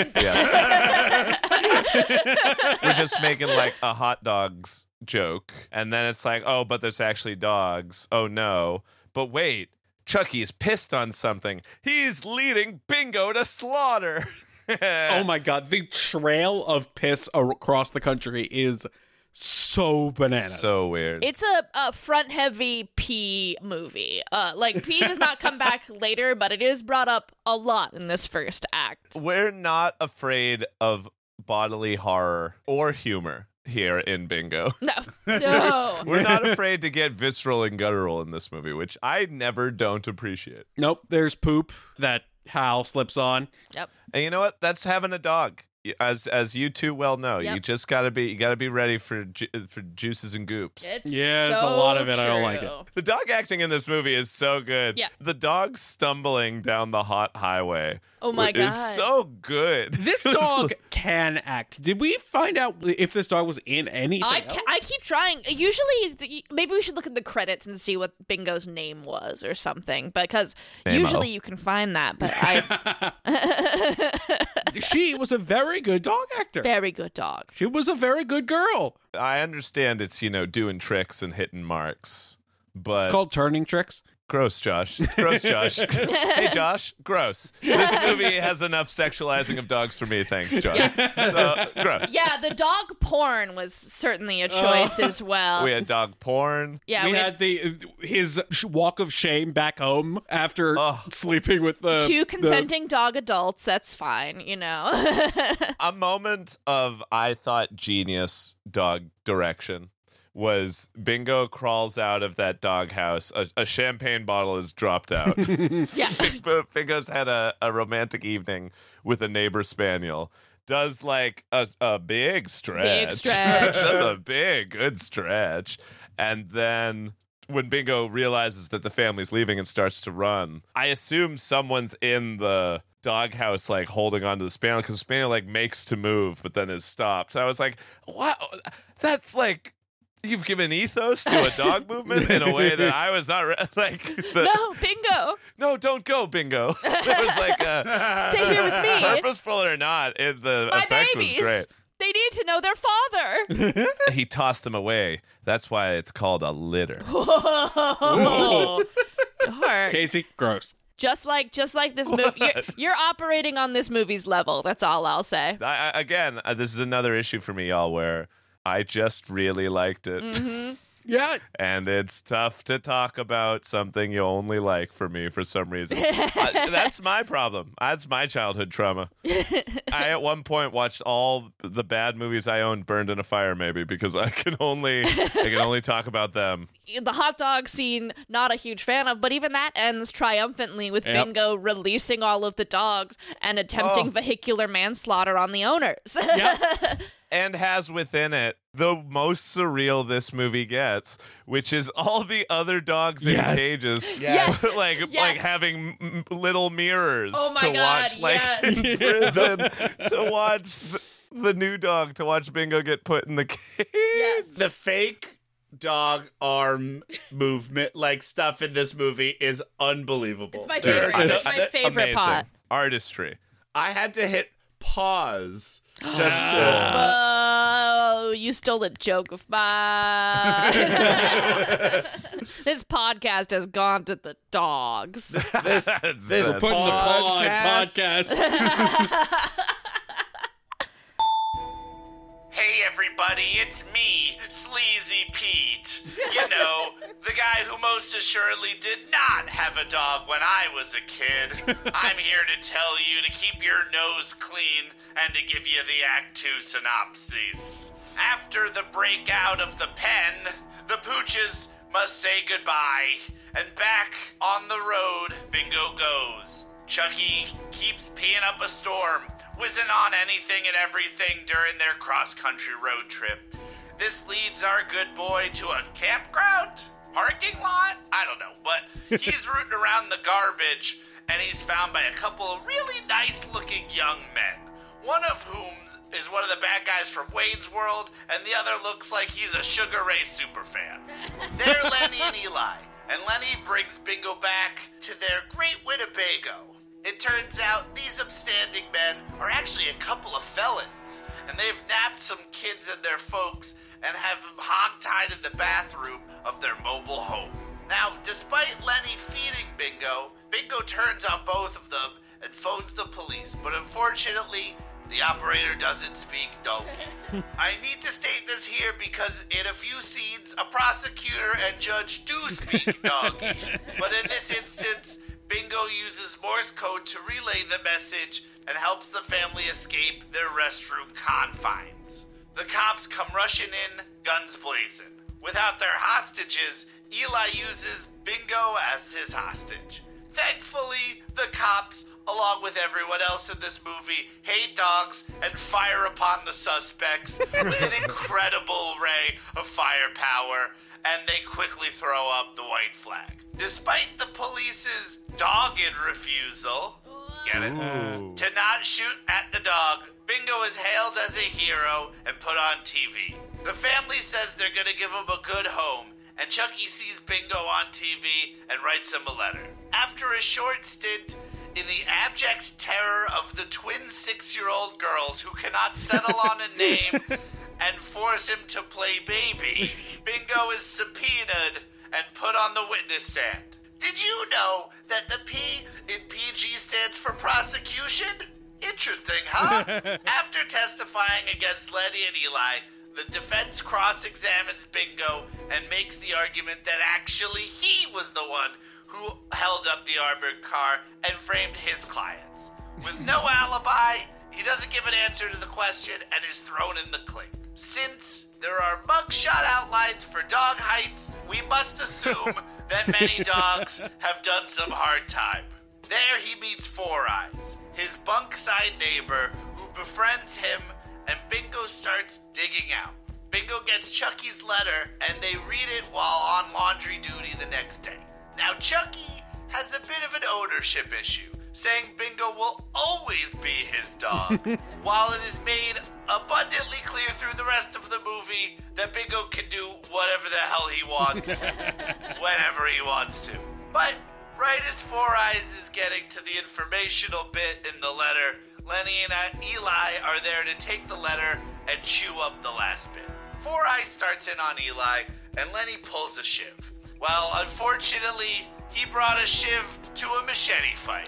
And We're just making like a hot dogs joke. And then it's like, oh, but there's actually dogs. Oh, no. But wait, Chucky's pissed on something. He's leading Bingo to slaughter. Oh my god, the trail of piss across the country is so bananas. So weird. it's a front-heavy pee movie. Like, pee does not come back later, but it is brought up a lot in this first act. We're not afraid of bodily horror or humor here in Bingo. No. We're not afraid to get visceral and guttural in this movie, which I never don't appreciate. Nope, there's poop that Hal slips on. Yep. And you know what? That's having a dog. As you two well know, Yep. you just gotta be ready for juices and goops. It's Yeah, there's a so lot of it. I don't like it. true. The dog acting in this movie is so good. Yeah. The dog stumbling down the hot highway. Oh my is God. so good. This dog can act. Did we find out if this dog was in anything else? I keep trying. Usually, maybe we should look at the credits and see what Bingo's name was or something, because Name-o. usually you can find that. But I She was a very good dog actor. very good dog. She was a very good girl. I understand it's, doing tricks and hitting marks, but It's called turning tricks. gross, Josh. Gross, Josh. Hey, Josh. Gross. This movie has enough sexualizing of dogs for me. Thanks, Josh. Yes. So, gross. Yeah, the dog porn was certainly a choice as well. We had dog porn. Yeah, we we had his walk of shame back home after sleeping with the two consenting dog adults. That's fine, A moment of, I thought, genius dog direction was Bingo crawls out of that doghouse. A champagne bottle is dropped out. Yeah. Bingo's had a romantic evening with a neighbor spaniel. Does like a big stretch. Big stretch. Does a big, good stretch. And then when Bingo realizes that the family's leaving and starts to run, I assume someone's in the doghouse like holding onto the spaniel, because the spaniel like makes to move but then is stopped. So I was like, wow, that's like, you've given ethos to a dog movement in a way that I was not No, Bingo. No, don't go, Bingo. There was like a Stay here with me. purposeful or not, the My effect babies. was great. They need to know their father. He tossed them away. That's why it's called a litter. Whoa. Dark. Casey, gross. Just like this movie, you're operating on this movie's level. That's all I'll say. Again, this is another issue for me, y'all, where I just really liked it. Mm-hmm. Yeah. And it's tough to talk about something you only like for me for some reason. That's my problem. That's my childhood trauma. I at one point watched all the bad movies I owned burned in a fire, maybe, because I can only talk about them. The hot dog scene, not a huge fan of, but even that ends triumphantly with Yep. Bingo releasing all of the dogs and attempting vehicular manslaughter on the owners. And has within it the most surreal this movie gets, which is all the other dogs in cages, like having little mirrors Oh my to God, watch, like yes. in prison, to watch the new dog, to watch Bingo get put in the cage. The fake dog arm movement, like stuff in this movie, is unbelievable. It's my favorite. It's my favorite Amazing. part. Artistry. I had to hit pause just to. Oh, you stole the joke of mine. This podcast has gone to the dogs. This We're putting the paw on podcast. Hey everybody, it's me, Sleazy Pete. You know, the guy who most assuredly did not have a dog when I was a kid. I'm here to tell you to keep your nose clean and to give you the Act 2 synopsis. After the breakout of the pen, the pooches must say goodbye, and back on the road Bingo goes. Chucky keeps peeing up a storm, whizzing on anything and everything during their cross-country road trip. This leads our good boy to a campground? Parking lot? I don't know, but he's rooting around the garbage, and he's found by a couple of really nice-looking young men, one of whom is one of the bad guys from Wayne's World, and the other looks like he's a Sugar Ray superfan. They're Lenny and Eli, and Lenny brings Bingo back to their great Winnebago. It turns out these upstanding men are actually a couple of felons, and they've napped some kids and their folks and have them hogtied in the bathroom of their mobile home. Now, despite Lenny feeding Bingo, Bingo turns on both of them and phones the police, but unfortunately, the operator doesn't speak donkey. I need to state this here because in a few scenes, a prosecutor and judge do speak doggy, but in this instance, Bingo uses Morse code to relay the message and helps the family escape their restroom confines. The cops come rushing in, guns blazing. Without their hostages, Eli uses Bingo as his hostage. Thankfully, the cops, along with everyone else in this movie, hate dogs and fire upon the suspects with an incredible array of firepower, and they quickly throw up the white flag. Despite the police's dogged refusal, get it? To not shoot at the dog, Bingo is hailed as a hero and put on TV. The family says they're gonna give him a good home, and Chucky sees Bingo on TV and writes him a letter. After a short stint in the abject terror of the twin 6-year-old girls who cannot settle on a name and force him to play baby, Bingo is subpoenaed and put on the witness stand. Did you know that the P in PG stands for prosecution? Interesting, huh? After testifying against Lenny and Eli, the defense cross-examines Bingo and makes the argument that actually he was the one who held up the armored car and framed his clients. With no alibi, he doesn't give an answer to the question and is thrown in the clink. Since there are mugshot outlines for dog heights, we must assume that many dogs have done some hard time. There he meets Four Eyes, his bunk-side neighbor, who befriends him, and Bingo starts digging out. Bingo gets Chucky's letter, and they read it while on laundry duty the next day. Now, Chucky has a bit of an ownership issue, saying Bingo will always be his dog, while it is made abundantly clear through the rest of the movie that Bingo can do whatever the hell he wants, whenever he wants to. But right as Four Eyes is getting to the informational bit in the letter, Lenny and Eli are there to take the letter and chew up the last bit. Four Eyes starts in on Eli, and Lenny pulls a shiv. Well, unfortunately, he brought a shiv to a machete fight.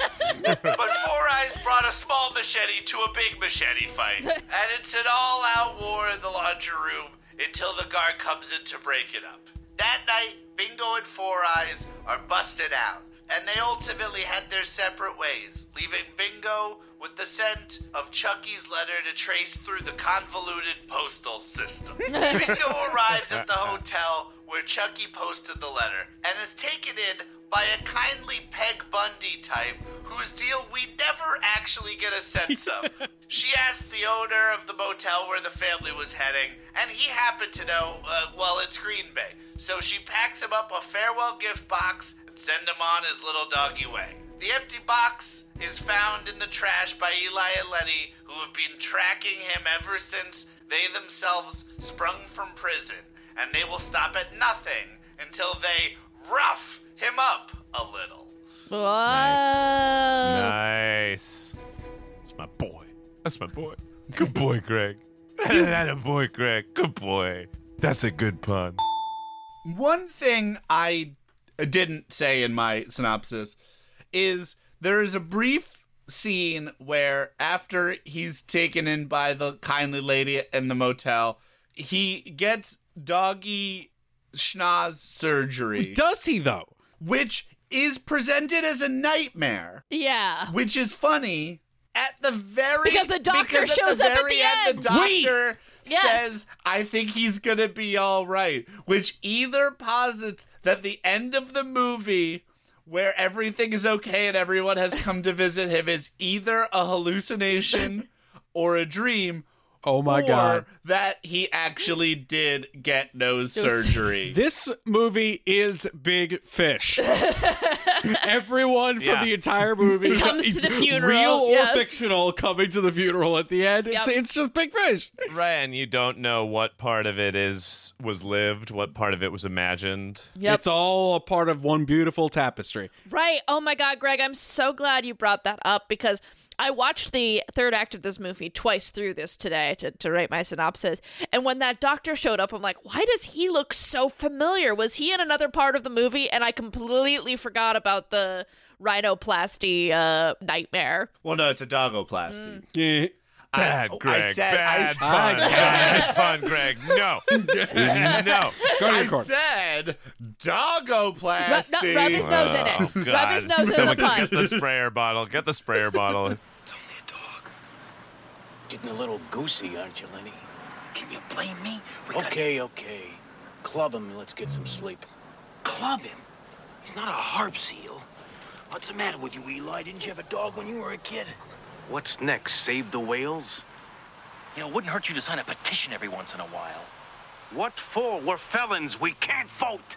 But Four Eyes brought a small machete to a big machete fight. And it's an all-out war in the laundry room until the guard comes in to break it up. That night, Bingo and Four Eyes are busted out, and they ultimately head their separate ways, leaving Bingo with the scent of Chucky's letter to trace through the convoluted postal system. Bingo arrives at the hotel where Chucky posted the letter and is taken in by a kindly Peg Bundy type whose deal we never actually get a sense of. She asked the owner of the motel where the family was heading, and he happened to know, it's Green Bay. So she packs him up a farewell gift box and send him on his little doggy way. The empty box is found in the trash by Eli and Lenny, who have been tracking him ever since they themselves sprung from prison, and they will stop at nothing until they rough him up a little. Nice. That's my boy. Good boy, Greg. That boy, Greg. Good boy. That's a good pun. One thing I didn't say in my synopsis is there is a brief scene where after he's taken in by the kindly lady in the motel, he gets doggy schnoz surgery. Does he, though? Which is presented as a nightmare. Yeah. Which is funny at the very... Because the doctor shows up at the end. The doctor says, I think he's going to be all right. Which either posits that the end of the movie, where everything is okay and everyone has come to visit him, is either a hallucination or a dream. Oh my or God. that he actually did get nose surgery. This movie is Big Fish. Everyone from the entire movie comes to the funeral, real or yes. fictional, coming to the funeral at the end. It's just Big Fish. Right, and you don't know what part of it was lived, what part of it was imagined. Yep. It's all a part of one beautiful tapestry. Right. Oh my God, Greg, I'm so glad you brought that up because I watched the third act of this movie twice through this today to write my synopsis. And when that doctor showed up, I'm like, why does he look so familiar? Was he in another part of the movie? And I completely forgot about the rhinoplasty nightmare. Well, no, it's a doggoplasty. Yeah. Bad, Greg. Bad pun. Bad pun, Greg. No. No. Go to I your corner. said doggoplasty. Rub his nose in it. Oh, God. Rub his nose in Someone the pun. Get the sprayer bottle. Get the sprayer bottle. Getting a little goosey, aren't you, Lenny? Can you blame me? Okay. Club him and let's get some sleep. Club him? He's not a harp seal. What's the matter with you, Eli? Didn't you have a dog when you were a kid? What's next? Save the whales? You know, it wouldn't hurt you to sign a petition every once in a while. What for? We're felons. We can't vote.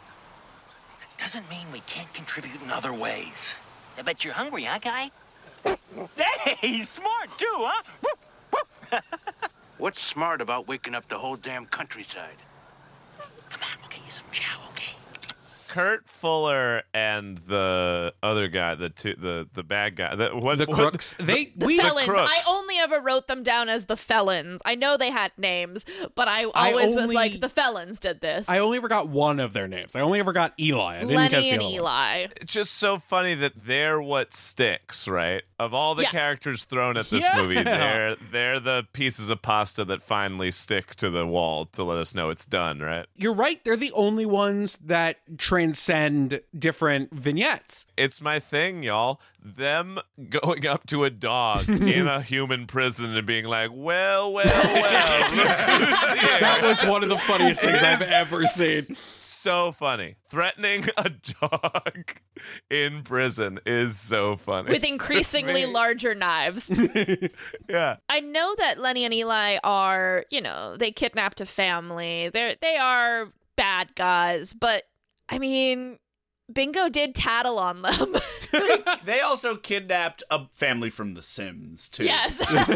That doesn't mean we can't contribute in other ways. I bet you're hungry, huh, guy? Hey, he's smart too, huh? What's smart about waking up the whole damn countryside? Come on, we'll get you some chow, okay? Kurt Fuller and the other guy, the bad guy, the crooks. The felons. I only ever wrote them down as the felons. I know they had names, but I always was like, the felons did this. I only ever got one of their names. I only ever got Eli. I didn't Lenny catch the and other one. Eli. It's just so funny that they're what sticks, right? Of all the characters thrown at this movie, they're the pieces of pasta that finally stick to the wall to let us know it's done, right? You're right. They're the only ones that transcend different vignettes. It's my thing, y'all. Them going up to a dog in a human prison and being like, well, look who's here. That was one of the funniest things I've ever seen. So funny. Threatening a dog in prison is so funny. With increasingly larger knives. Yeah. I know that Lenny and Eli are, they kidnapped a family. They are bad guys, but I mean, Bingo did tattle on them. They also kidnapped a family from The Sims, too. Yes.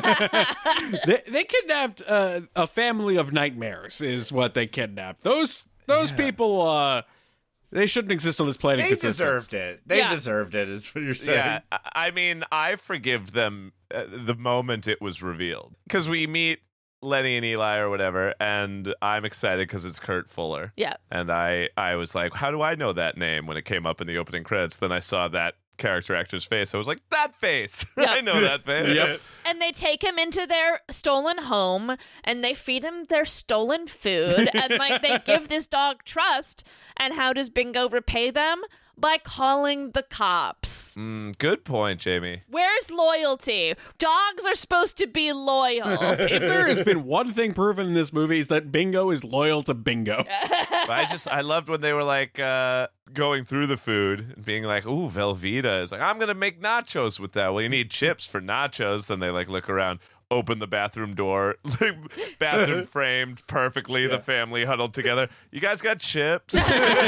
They kidnapped a family of nightmares is what they kidnapped. Those people, they shouldn't exist on this planet. They deserved it. They deserved it, is what you're saying. Yeah, I mean, I forgive them the moment it was revealed. Because we meet Lenny and Eli or whatever, and I'm excited because it's Kurt Fuller. Yeah. And I was like, how do I know that name when it came up in the opening credits? Then I saw that character actor's face. I was like, that face. Yep. I know that face. Yep. And they take him into their stolen home and they feed him their stolen food and they give this dog trust. And how does Bingo repay them? By calling the cops. Good point, Jamie. Where's loyalty? Dogs are supposed to be loyal. If there has been one thing proven in this movie, is that Bingo is loyal to Bingo. But I loved when they were like going through the food and being like, ooh, Velveeta. It's like, I'm going to make nachos with that. Well, you need chips for nachos. Then they look around, open the bathroom door, bathroom framed perfectly, the family huddled together. You guys got chips?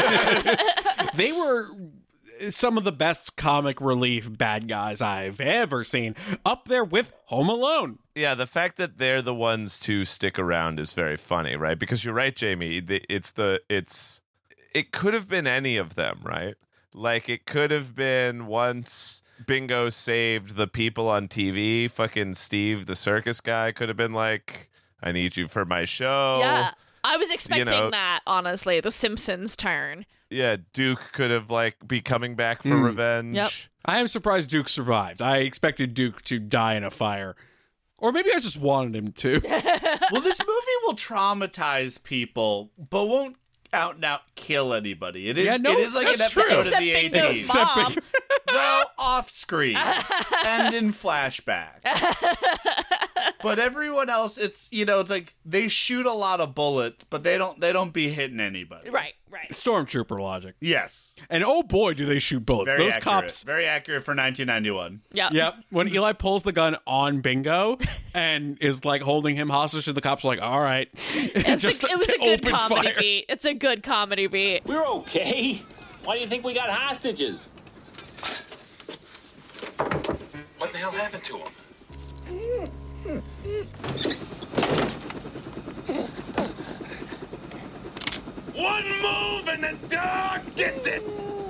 They were some of the best comic relief bad guys I've ever seen, up there with Home Alone. Yeah, the fact that they're the ones to stick around is very funny, right? Because you're right, Jamie. It could have been any of them, right? Like, it could have been once Bingo saved the people on TV, fucking Steve, the circus guy, could have been like I need you for my show. Yeah. I was expecting know- that, honestly. The Simpsons turn. Yeah, Duke could have be coming back for revenge. Yep. I am surprised Duke survived. I expected Duke to die in a fire. Or maybe I just wanted him to. Well, this movie will traumatize people, but won't out and out kill anybody. It is. Yeah, no, it is like an that's true. episode of Except the Bingo's 80s. mom. Well, off screen and in flashback. But everyone else, it's it's like they shoot a lot of bullets, but they don't be hitting anybody. Right. Stormtrooper logic. Yes. And oh boy, do they shoot bullets. Very Those accurate. cops. Very accurate for 1991. Yeah. Yep. When Eli pulls the gun on Bingo and is holding him hostage, and the cops are like, all right. It was a good comedy beat. It's a good comedy beat. We're okay. Why do you think we got hostages? What the hell happened to him? One move and the dog gets it!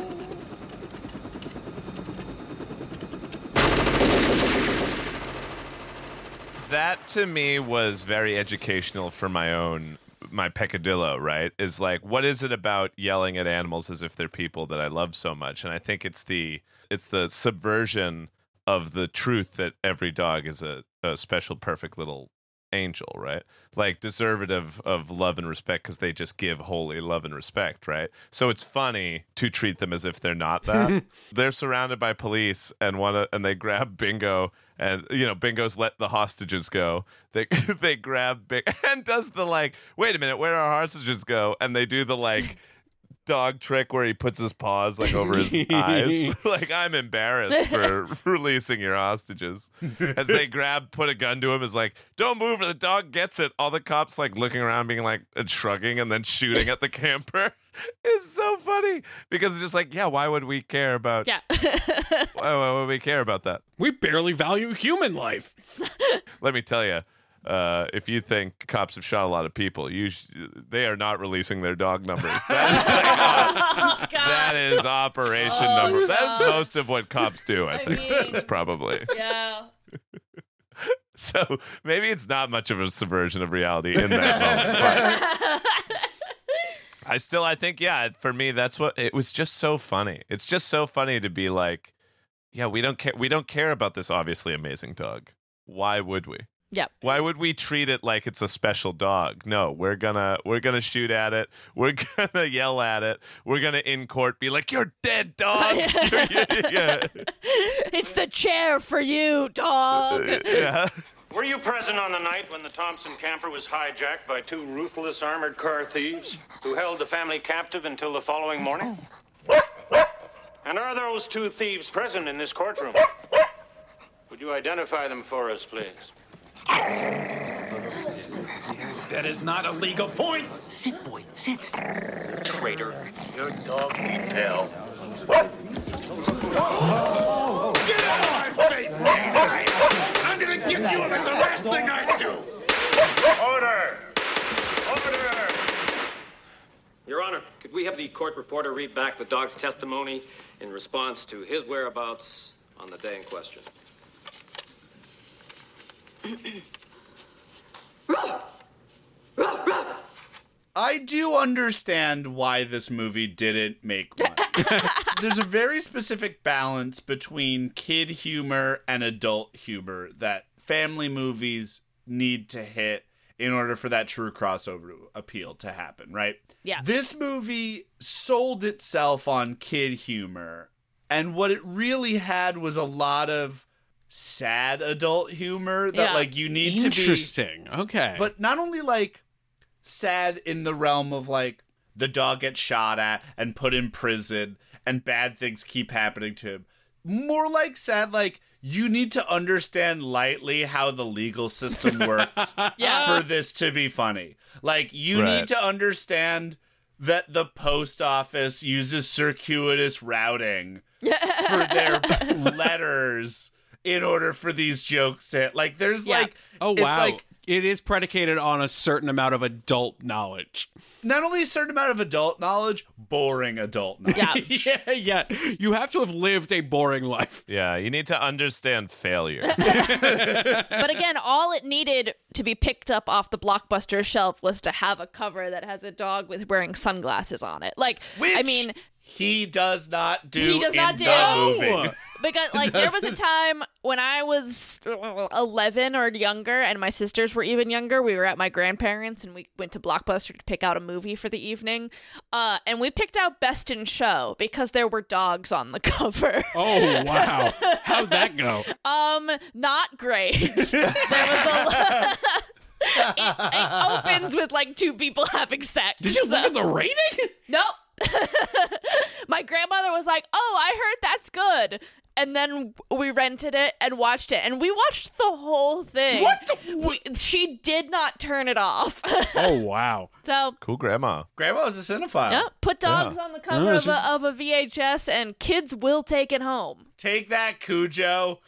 That to me was very educational for my peccadillo, right? Is what is it about yelling at animals as if they're people that I love so much? And I think it's the subversion of the truth that every dog is a special, perfect little angel, right? Deserved of love and respect because they just give holy love and respect, right? So it's funny to treat them as if they're not that. They're surrounded by police and they grab Bingo, and Bingo's let the hostages go. They grab Bingo and does the wait a minute, where do our hostages go? And they do the dog trick where he puts his paws over his eyes. I'm embarrassed for releasing your hostages. As they put a gun to him, is don't move or the dog gets it. All the cops looking around being and shrugging and then shooting at the camper. It's so funny because it's just yeah, why would we care about why would we care about that? We barely value human life. Let me tell you, if you think cops have shot a lot of people, they are not releasing their dog numbers. That is, that is operation number. That's most of what cops do, I think. That's probably. Yeah. So maybe it's not much of a subversion of reality in that moment. But I think, yeah, for me, that's what it was. Just so funny. It's just so funny to be yeah, we don't care. We don't care about this obviously amazing dog. Why would we? Yep. Why would we treat it like it's a special dog? No, we're gonna shoot at it. We're gonna yell at it. We're gonna in court be like, "You're dead, dog." Yeah. It's the chair for you, dog. Yeah. Were you present on the night when the Thompson camper was hijacked by two ruthless armored car thieves who held the family captive until the following morning? And are those two thieves present in this courtroom? Would you identify them for us, please? That is not a legal point. Sit, boy, sit. Traitor. Your dog can tell. Get out of my face! I'm gonna get you if it's the last thing I do. Order! Order! Your Honor, could we have the court reporter read back the dog's testimony in response to his whereabouts on the day in question? I do understand why this movie didn't make money. There's a very specific balance between kid humor and adult humor that family movies need to hit in order for that true crossover appeal to happen, right? Yeah. This movie sold itself on kid humor, and what it really had was a lot of sad adult humor that you need to be interesting. Okay. But not only sad in the realm of the dog gets shot at and put in prison and bad things keep happening to him. More sad you need to understand lightly how the legal system works for this to be funny. You need to understand that the post office uses circuitous routing for their letters in order for these jokes to hit. There's oh wow. It's it is predicated on a certain amount of adult knowledge. Not only a certain amount of adult knowledge, boring adult knowledge. Yeah. You have to have lived a boring life. Yeah, you need to understand failure. But again, all it needed to be picked up off the Blockbuster shelf was to have a cover that has a dog with wearing sunglasses on it. Like, I mean, he does not do. He does not do. The movie. Because, like, there was a time when I was 11 or younger, and my sisters were even younger. We were at my grandparents, and we went to Blockbuster to pick out a movie for the evening. And we picked out Best in Show because there were dogs on the cover. Oh, wow. How'd that go? Not great. There was it opens with, like, two people having sex. Did you look at the rating? Nope. My grandmother was like, "Oh, I heard that's good." And then we rented it and watched it. And we watched the whole thing. She did not turn it off. Oh, wow. So Cool grandma. Grandma was a cinephile. yeah, put dogs on the cover of a VHS and kids will take it home. Take that, Cujo.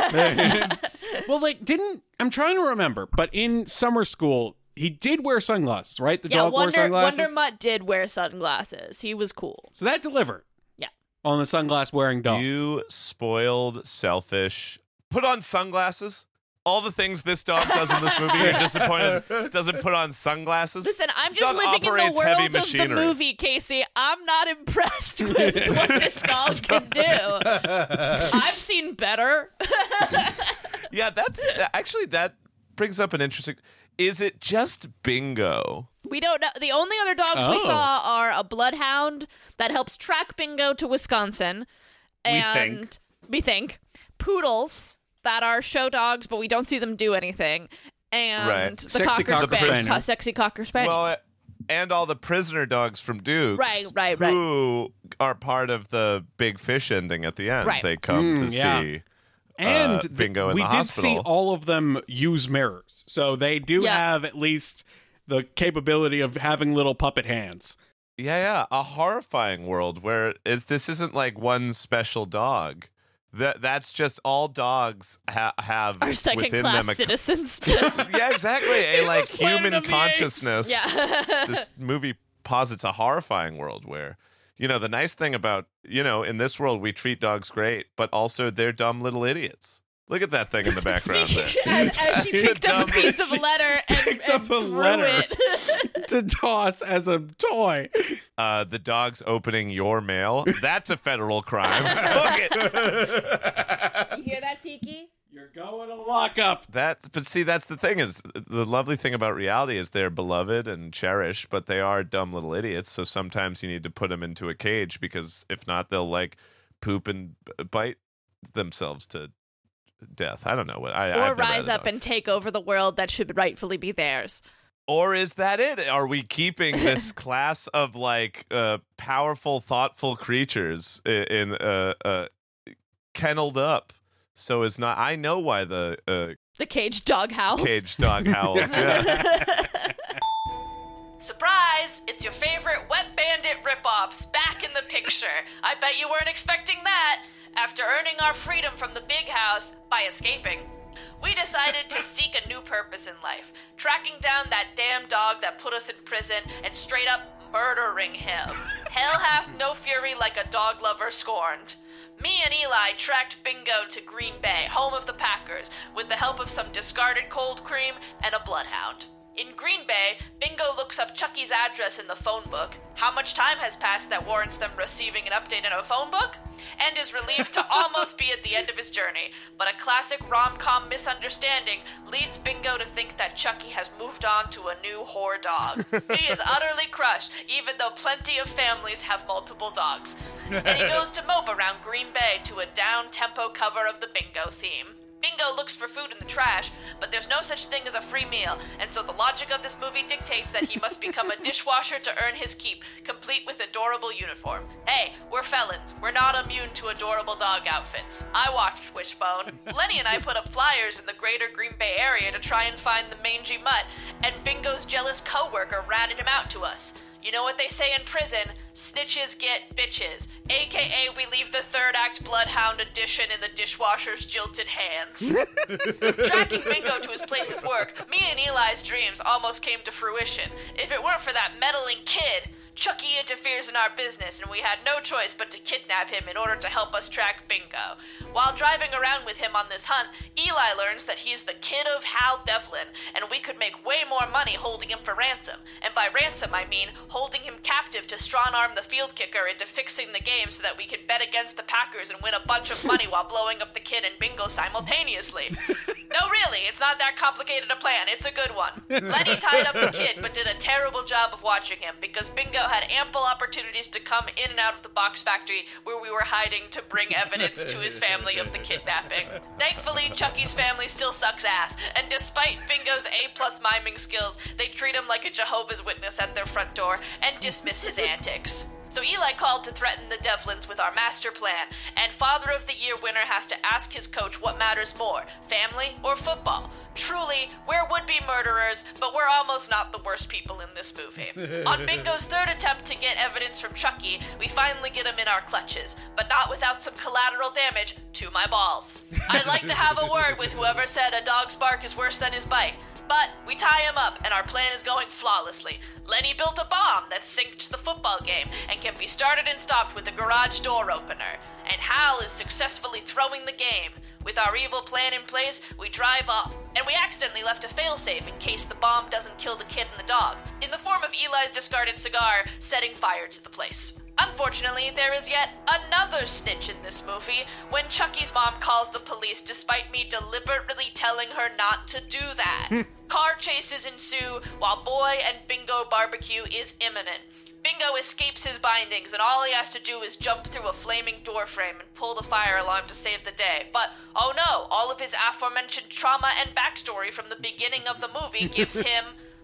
Well, like, I'm trying to remember, but in summer school, he did wear sunglasses, right? The dog wore sunglasses? Wonder Mutt did wear sunglasses. He was cool. So that delivered. Yeah. On the sunglass wearing dog. You spoiled, selfish. Put on sunglasses. All the things this dog does in this movie, you're disappointed doesn't put on sunglasses. Listen, I'm This just dog living in operates the heavy world of the machinery. movie, Casey. I'm not impressed with what this dog can do. I've seen better. Yeah, that brings up an interesting. Is it just Bingo? We don't know. The only other dogs we saw are a bloodhound that helps track Bingo to Wisconsin. And we think poodles that are show dogs, but we don't see them do anything. And the Sexy Cocker Cocker Spaniel. Sexy Cocker Spaniel. Well, and all the prisoner dogs from Dukes. Right. Who are part of the big fish ending at the end. Right. They come to see And Bingo in we the did hospital. see all of them use mirrors. So they do have at least the capability of having little puppet hands. Yeah. A horrifying world where this isn't like one special dog. That's just all dogs have Are second within class them citizens. Yeah, exactly. A like human consciousness. Yeah. This movie posits a horrifying world where, the nice thing about, in this world we treat dogs great, but also they're dumb little idiots. Look at that thing in the background there. As she picked up a piece of letter and Picks up a threw letter it. to toss as a toy. The dog's opening your mail. That's a federal crime. Book it. You hear that, Tiki? You're going to lockup. But see, that's the thing is the lovely thing about reality is they're beloved and cherished, but they are dumb little idiots. So sometimes you need to put them into a cage because if not, they'll like poop and bite themselves to death. I don't know what Or rise up and take over the world that should rightfully be theirs. Or is that it? Are we keeping this class of like powerful, thoughtful creatures in kenneled up? So it's not. I know why the caged dog howls. Caged dog howls. Yeah. Surprise! It's your favorite Wet Bandit ripoffs back in the picture. I bet you weren't expecting that. After earning our freedom from the big house by escaping, we decided to seek a new purpose in life, tracking down that damn dog that put us in prison and straight up murdering him. Hell hath no fury like a dog lover scorned. Me and Eli tracked Bingo to Green Bay, home of the Packers, with the help of some discarded cold cream and a bloodhound. In Green Bay, Bingo looks up Chucky's address in the phone book. How much time has passed that warrants them receiving an update in a phone book? And is relieved to almost be at the end of his journey. But a classic rom-com misunderstanding leads Bingo to think that Chucky has moved on to a new whore dog. He is utterly crushed, even though plenty of families have multiple dogs. And he goes to mope around Green Bay to a down-tempo cover of the Bingo theme. Bingo looks for food in the trash, but there's no such thing as a free meal, and so the logic of this movie dictates that he must become a dishwasher to earn his keep, complete with adorable uniform. Hey, we're felons. We're not immune to adorable dog outfits. I watched Wishbone. Lenny and I put up flyers in the greater Green Bay area to try and find the mangy mutt, and Bingo's jealous co-worker ratted him out to us. You know what they say in prison? Snitches get bitches. AKA, we leave the third act Bloodhound edition in the dishwasher's jilted hands. Tracking Bingo to his place of work, me and Eli's dreams almost came to fruition. If it weren't for that meddling kid, Chucky interferes in our business, and we had no choice but to kidnap him in order to help us track Bingo. While driving around with him on this hunt, Eli learns that he's the kid of Hal Devlin, and we could make way more money holding him for ransom. And by ransom, I mean holding him captive to strong-arm the field kicker into fixing the game so that we could bet against the Packers and win a bunch of money while blowing up the kid and Bingo simultaneously. No, really, it's not that complicated a plan. It's a good one. Lenny tied up the kid, but did a terrible job of watching him, because Bingo had ample opportunities to come in and out of the box factory where we were hiding to bring evidence to his family of the kidnapping. Thankfully, Chucky's family still sucks ass, and despite Bingo's A+ miming skills, they treat him like a Jehovah's Witness at their front door and dismiss his antics. So Eli called to threaten the Devlins with our master plan, and Father of the Year winner has to ask his coach what matters more, family or football. Truly, we're would-be murderers, but we're almost not the worst people in this movie. On Bingo's third attempt to get evidence from Chucky, we finally get him in our clutches, but not without some collateral damage to my balls. I'd like to have a word with whoever said a dog's bark is worse than his bite. But we tie him up, and our plan is going flawlessly. Lenny built a bomb that synced the football game and can be started and stopped with a garage door opener. And Hal is successfully throwing the game. With our evil plan in place, we drive off, and we accidentally left a failsafe in case the bomb doesn't kill the kid and the dog, in the form of Eli's discarded cigar, setting fire to the place. Unfortunately, there is yet another snitch in this movie when Chucky's mom calls the police despite me deliberately telling her not to do that. Car chases ensue while Boy and Bingo barbecue is imminent. Bingo escapes his bindings, and all he has to do is jump through a flaming door frame and pull the fire alarm to save the day. But, oh no, all of his aforementioned trauma and backstory from the beginning of the movie gives him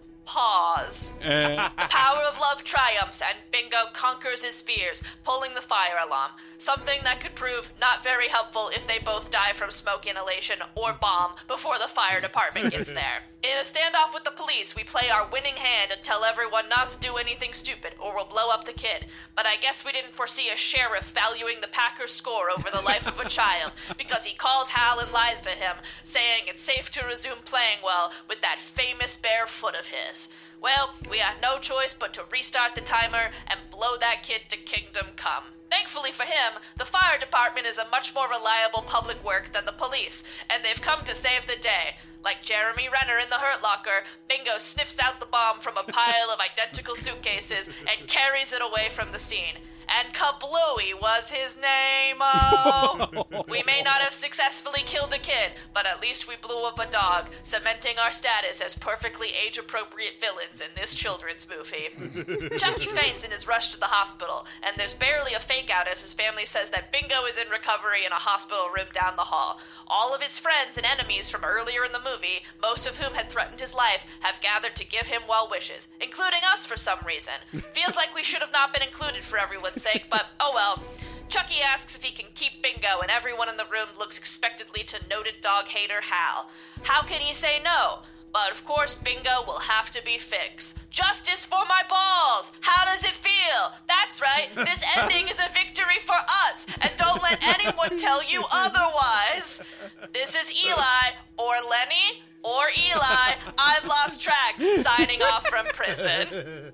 pause. The power of love triumphs, and Bingo conquers his fears, pulling the fire alarm. Something that could prove not very helpful if they both die from smoke inhalation or bomb before the fire department gets there. In a standoff with the police, we play our winning hand and tell everyone not to do anything stupid or we'll blow up the kid. But I guess we didn't foresee a sheriff valuing the Packers' score over the life of a child, because he calls Hal and lies to him, saying it's safe to resume playing well with that famous bare foot of his. Well, we had no choice but to restart the timer and blow that kid to kingdom come. Thankfully for him, the fire department is a much more reliable public work than the police, and they've come to save the day. Like Jeremy Renner in The Hurt Locker, Bingo sniffs out the bomb from a pile of identical suitcases and carries it away from the scene. And Kablooey was his name. Oh, we may not have successfully killed a kid, but at least we blew up a dog, cementing our status as perfectly age-appropriate villains in this children's movie. Chucky faints and is rushed to the hospital, and there's barely a fake-out as his family says that Bingo is in recovery in a hospital room down the hall. All of his friends and enemies from earlier in the movie, most of whom had threatened his life, have gathered to give him well wishes, including us for some reason. Feels like we should have not been included for everyone's sake, but oh well. Chucky asks if he can keep Bingo, and everyone in the room looks expectantly to noted dog hater Hal. How can he say no? But of course, Bingo will have to be fixed. Justice for my balls! How does it feel? That's right, this ending is a victory for us, and don't let anyone tell you otherwise. This is Eli, or Lenny, or Eli, I've lost track, signing off from prison.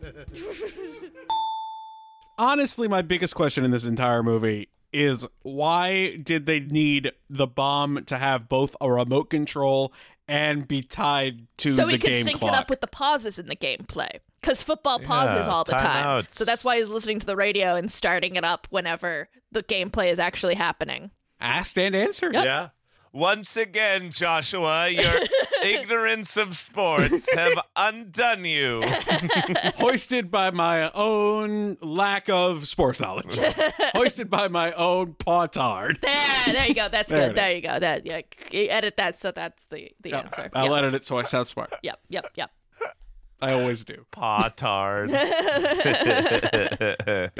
Honestly, my biggest question in this entire movie is why did they need the bomb to have both a remote control and be tied to the game clock? So he could sync it up with the pauses in the gameplay. Because football pauses all the time. So that's why he's listening to the radio and starting it up whenever the gameplay is actually happening. Asked and answered. Yep. Yeah. Once again, Joshua, your ignorance of sports have undone you. Hoisted by my own lack of sports knowledge. Hoisted by my own potard. There you go. That's good. There you go. That, yeah, edit that so that's the answer. I'll edit it so I sound smart. Yep. I always do. Potard. It looks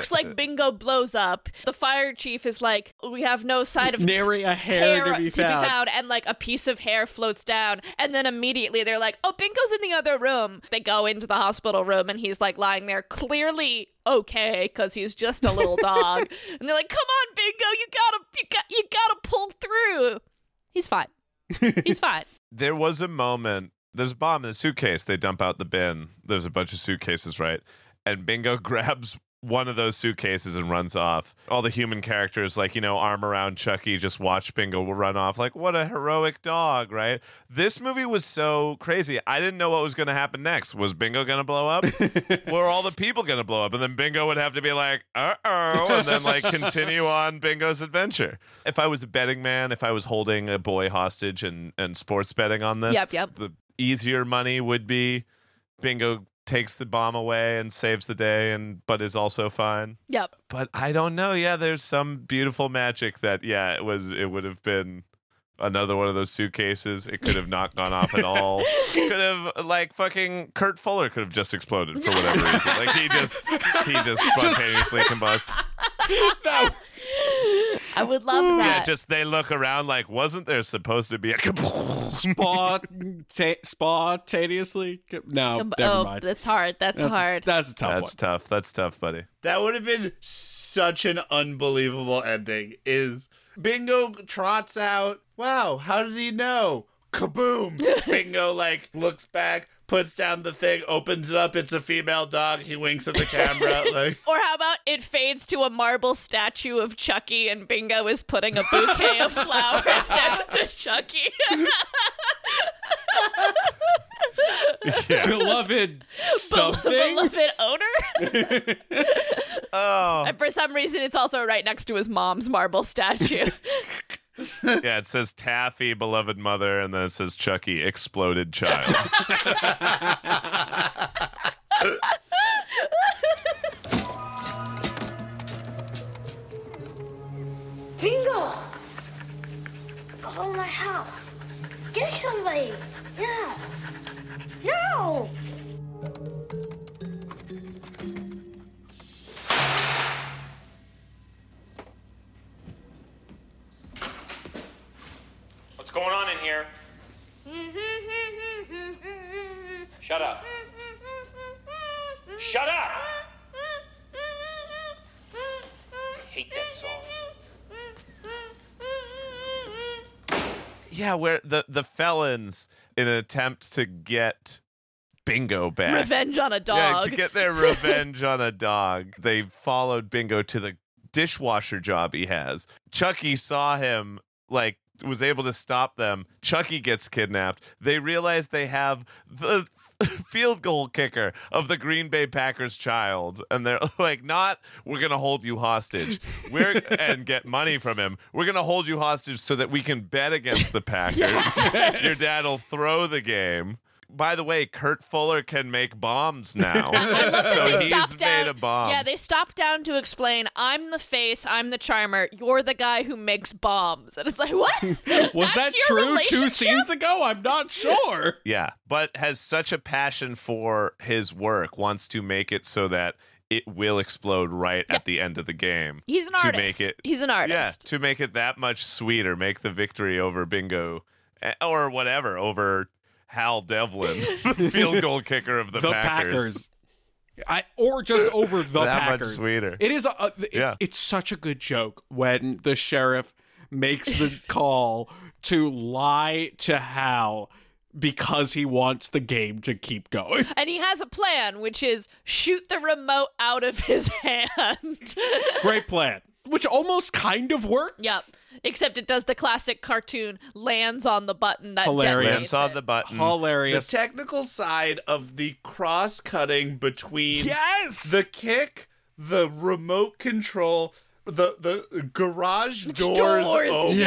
looks like Bingo blows up. The fire chief is like, we have no sign of nary a hair to be found. And like a piece of hair floats down. And then immediately they're like, oh, Bingo's in the other room. They go into the hospital room and he's like lying there clearly okay because he's just a little dog. And they're like, come on, Bingo, you gotta pull through. He's fine. He's fine. There was a moment. There's a bomb in the suitcase. They dump out the bin. There's a bunch of suitcases, right? And Bingo grabs one of those suitcases and runs off. All the human characters, like, arm around Chucky, just watch Bingo will run off. Like, what a heroic dog, right? This movie was so crazy. I didn't know what was going to happen next. Was Bingo going to blow up? Were all the people going to blow up? And then Bingo would have to be like, uh-oh, and then, like, continue on Bingo's adventure. If I was a betting man, if I was holding a boy hostage and sports betting on this, Yep. the easier money would be Bingo takes the bomb away and saves the day, but is also fine. Yep. But I don't know. Yeah, there's some beautiful magic that, it would have been another one of those suitcases. It could have not gone off at all. Could have, like, fucking Kurt Fuller could have just exploded for whatever reason. Like, he just spontaneously combusts. No. I would love that. Yeah, just they look around like, wasn't there supposed to be a spontaneously? No, never mind. That's hard. That's hard. That's a tough one. That's tough. That's tough, buddy. That would have been such an unbelievable ending. Is Bingo trots out. Wow, how did he know? Kaboom! Bingo, like, looks back, puts down the thing, opens it up. It's a female dog. He winks at the camera. Like, or how about it fades to a marble statue of Chucky and Bingo is putting a bouquet of flowers next to Chucky. Beloved something? Beloved owner? Oh. And for some reason, it's also right next to his mom's marble statue. Yeah, it says Taffy, beloved mother, and then it says Chucky, exploded child. Bingo! Go home to my house. Get somebody. No. No! What's going on in here? Shut up. Shut up! I hate that song. Yeah, where the felons, in an attempt to get Bingo back. Revenge on a dog. Yeah, to get their revenge on a dog. They followed Bingo to the dishwasher job he has. Chucky saw him, like, was able to stop them. Chucky gets kidnapped. They realize they have the field goal kicker of the Green Bay Packers child. And they're like, we're going to hold you hostage and get money from him. We're going to hold you hostage so that we can bet against the Packers. Yes. Your dad will throw the game. By the way, Kurt Fuller can make bombs now. I love that so they he's stopped down. made a bomb. Yeah, they stopped down to explain, I'm the face, I'm the charmer, you're the guy who makes bombs. And it's like, what? Was that true 2 scenes ago? I'm not sure. Yeah, but has such a passion for his work, wants to make it so that it will explode right at the end of the game. He's an artist. He's an artist. Yeah, to make it that much sweeter, make the victory over Bingo, or whatever, over Hal Devlin, field goal kicker of the Packers. Or just over the that Packers. Much sweeter. It is. It's such a good joke when the sheriff makes the call to lie to Hal because he wants the game to keep going. And he has a plan, which is shoot the remote out of his hand. Great plan. Which almost kind of works. Yep. Except it does the classic cartoon, lands on the button that Lands on the button. Hilarious. The technical side of the cross-cutting between yes! the kick, the remote control, the garage doors opening,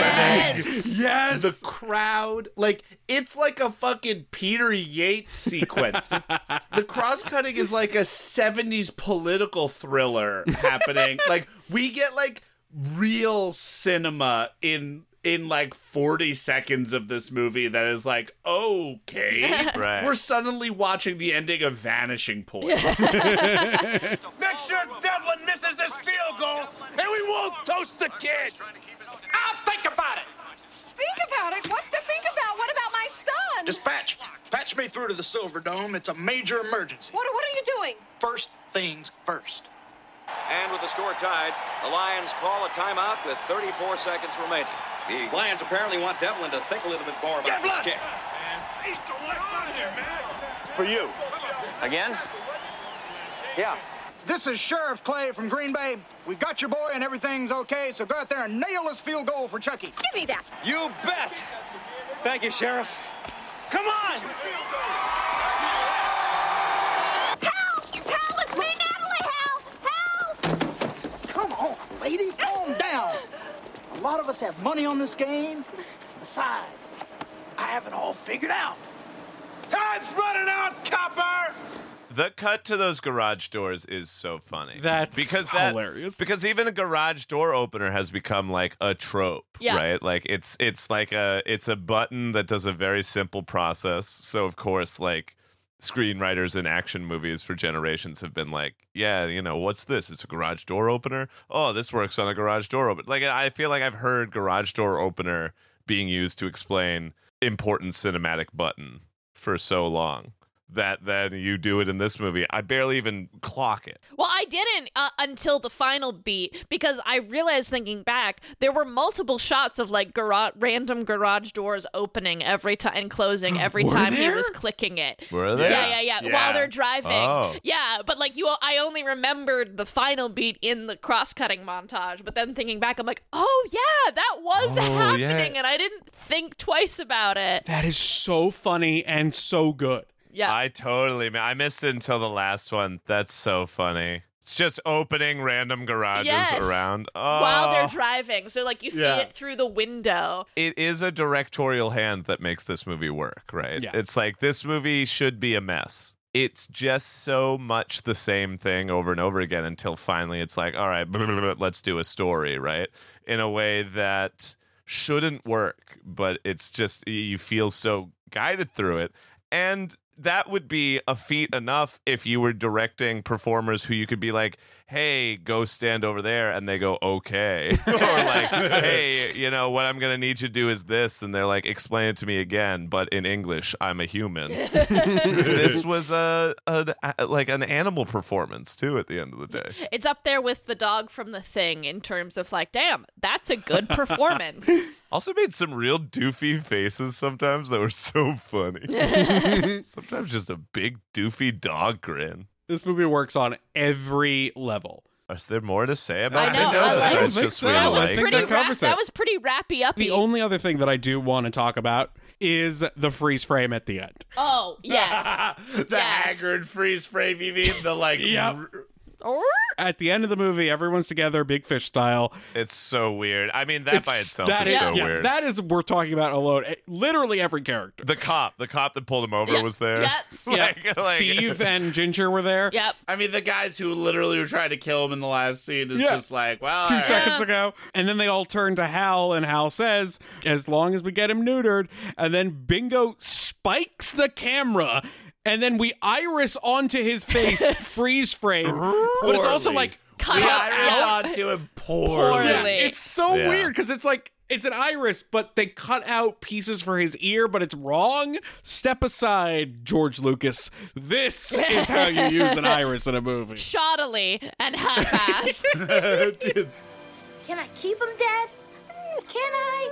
yes, the crowd, like it's like a fucking Peter Yates sequence. The cross-cutting is like a 70s political thriller happening. Like we get like real cinema in in like 40 seconds of this movie that is like, okay, Right. we're suddenly watching the ending of Vanishing Point. Make sure Devlin misses this field goal, and we won't toast the kid. I'll think about it. Think about it? What's to think about? What about my son? Dispatch, patch me through to the Silver Dome. It's a major emergency. What are you doing? First things first. And with the score tied, the Lions call a timeout with 34 seconds remaining. The Lions apparently want Devlin to think a little bit more about this kick. Please don't let out of here, man. For you. Again? Yeah. This is Sheriff Clay from Green Bay. We've got your boy and everything's okay, so go out there and nail this field goal for Chucky. Give me that. You bet. Thank you, Sheriff. Come on. Help! It's me, Natalie! Help! Come on, lady, calm down. A lot of us have money on this game. Besides, I have it all figured out. Time's running out, copper. The cut to those garage doors is so funny. That's hilarious. Because even a garage door opener has become like a trope, right? Like it's like it's a button that does a very simple process. So of course, like screenwriters in action movies for generations have been like, yeah, you know, what's this? It's a garage door opener. Oh, this works on a garage door opener. Like I feel like I've heard garage door opener being used to explain important cinematic button for so long that then you do it in this movie. I barely even clock it. Well, I didn't until the final beat, because I realized, thinking back, there were multiple shots of like random garage doors opening every time and closing every time he was clicking it. Were there? Yeah. While they're driving. Oh. Yeah, but like I only remembered the final beat in the cross-cutting montage, but then thinking back, I'm like, oh yeah, that was happening, and I didn't think twice about it. That is so funny and so good. Yeah. I missed it until the last one. That's so funny. It's just opening random garages around. Oh. While they're driving. So like you see it through the window. It is a directorial hand that makes this movie work, right? Yeah. It's like this movie should be a mess. It's just so much the same thing over and over again until finally it's like, all right, let's do a story, right? In a way that shouldn't work, but it's just, you feel so guided through it. And that would be a feat enough if you were directing performers who you could be like, hey, go stand over there, and they go, okay. Or like, hey, you know, what I'm going to need you to do is this, and they're like, explain it to me again, but in English, I'm a human. This was like an animal performance, too, at the end of the day. It's up there with the dog from The Thing in terms of like, damn, that's a good performance. Also made some real doofy faces sometimes that were so funny. Sometimes just a big doofy dog grin. This movie works on every level. Is there more to say about I know. it? I don't think so. That was I think pretty that covers it. That was pretty rappy-uppy. The only other thing that I do want to talk about is the freeze frame at the end. Oh, yes. The Haggard freeze frame, you mean? The like... Yep. At the end of the movie, everyone's together, big fish style. It's so weird. I mean, that by itself is so weird. That is, we're talking about alone. Literally every character. The cop that pulled him over was there. Yes. Like, Steve and Ginger were there. Yep. I mean, the guys who literally were trying to kill him in the last scene is just like, well, 2 seconds ago. And then they all turn to Hal, and Hal says, as long as we get him neutered. And then Bingo spikes the camera, and then we iris onto his face, freeze frame. But it's also like cut out onto him poorly. Yeah, it's so weird because it's like it's an iris, but they cut out pieces for his ear, but it's wrong. Step aside, George Lucas. This is how you use an iris in a movie. Shoddily and half-assed. Can I keep him, Dad? Can I?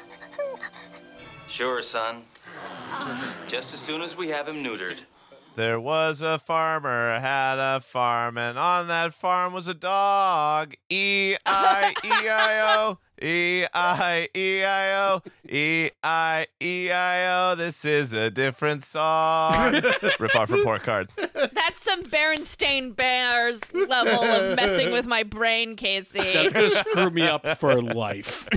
Sure, son. Just as soon as we have him neutered. There was a farmer, had a farm, and on that farm was a dog. E-I-E-I-O. E-I-E-I-O. E-I-E-I-O. This is a different song. Rip off report card. That's some Berenstain Bears level of messing with my brain, Casey. That's going to screw me up for life.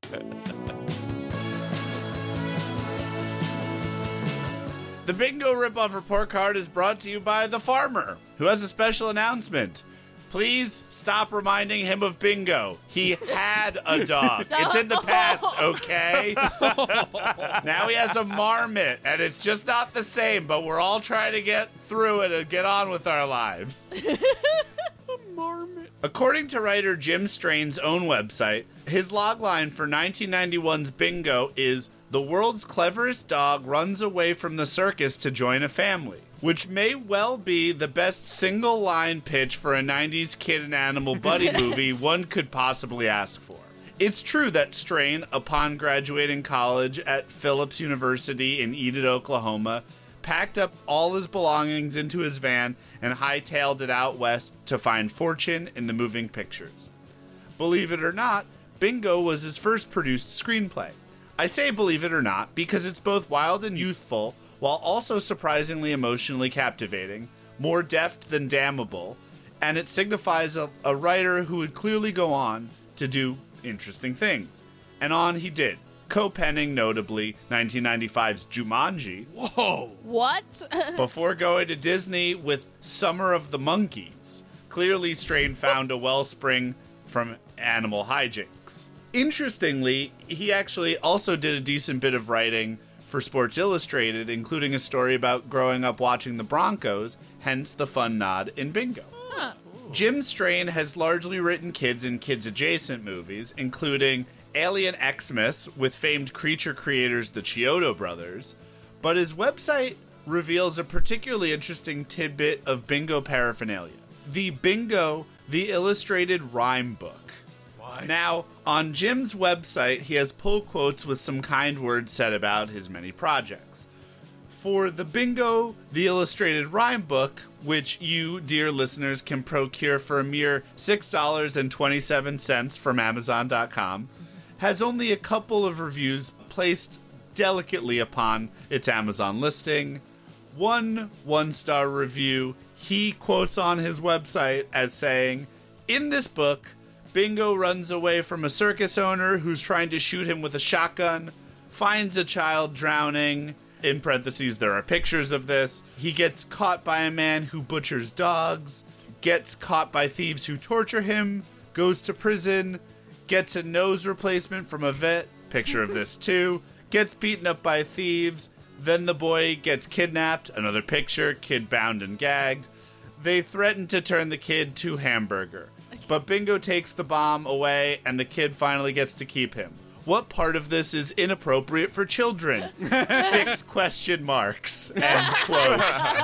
The Bingo Ripoff Report Card is brought to you by The Farmer, who has a special announcement. Please stop reminding him of Bingo. He had a dog. It's in the past, okay? Now he has a marmot, and it's just not the same, but we're all trying to get through it and get on with our lives. According to writer Jim Strain's own website, his logline for 1991's Bingo is, "The world's cleverest dog runs away from the circus to join a family," which may well be the best single-line pitch for a 90s kid and animal buddy movie one could possibly ask for. It's true that Strain, upon graduating college at Phillips University in Enid, Oklahoma, packed up all his belongings into his van and hightailed it out west to find fortune in the moving pictures. Believe it or not, Bingo was his first produced screenplay. I say believe it or not because it's both wild and youthful, while also surprisingly emotionally captivating, more deft than damnable, and it signifies a writer who would clearly go on to do interesting things. And on he did, co-penning notably 1995's Jumanji. Whoa! What? Before going to Disney with Summer of the Monkeys. Clearly, Strain found a wellspring from animal hijinks. Interestingly, he actually also did a decent bit of writing for Sports Illustrated, including a story about growing up watching the Broncos, hence the fun nod in Bingo. Huh. Jim Strain has largely written kids and kids-adjacent movies, including Alien Xmas with famed creature creators the Chiodo brothers, but his website reveals a particularly interesting tidbit of Bingo paraphernalia. The Bingo, the Illustrated Rhyme Book. What? Now, on Jim's website, he has pull quotes with some kind words said about his many projects. For the Bingo, the Illustrated Rhyme Book, which you, dear listeners, can procure for a mere $6.27 from Amazon.com, has only a couple of reviews placed delicately upon its Amazon listing. One one-star review he quotes on his website as saying, "In this book, Bingo runs away from a circus owner who's trying to shoot him with a shotgun, finds a child drowning," in parentheses, there are pictures of this. He gets caught by a man who butchers dogs, gets caught by thieves who torture him, goes to prison, gets a nose replacement from a vet, picture of this too, gets beaten up by thieves, then the boy gets kidnapped, another picture, kid bound and gagged. They threaten to turn the kid to hamburger, but Bingo takes the bomb away and the kid finally gets to keep him. What part of this is inappropriate for children? 6 question marks. End quote.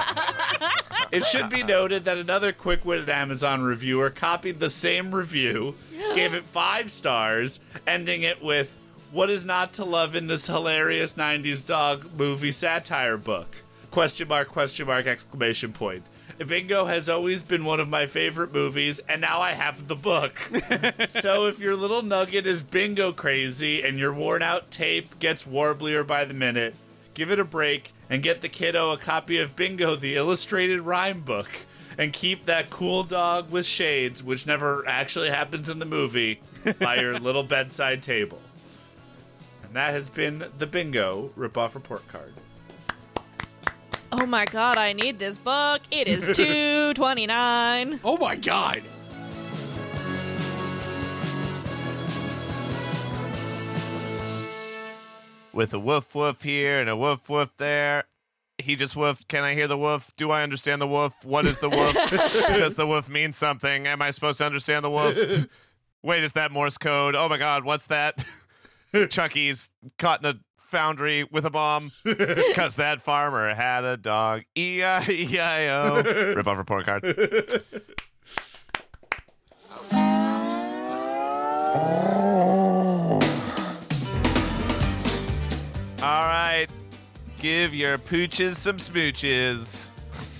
It should be noted that another quick-witted Amazon reviewer copied the same review, gave it 5 stars, ending it with, "What is not to love in this hilarious 90s dog movie satire book?" Question mark, exclamation point. Bingo has always been one of my favorite movies, and now I have the book. So if your little nugget is Bingo crazy and your worn-out tape gets warblier by the minute, give it a break and get the kiddo a copy of Bingo, the Illustrated Rhyme Book, and keep that cool dog with shades, which never actually happens in the movie, by your little bedside table. And that has been the Bingo Ripoff Report Card. Oh my god, I need this book. It is $2.29. Oh my god. With a woof woof here and a woof woof there. He just woofed. Can I hear the woof? Do I understand the woof? What is the woof? Does the woof mean something? Am I supposed to understand the woof? Wait, is that Morse code? Oh my god, what's that? Chucky's caught in a foundry with a bomb because that farmer had a dog. E-I-E-I-O. Rip-off report card. All right. Give your pooches some smooches.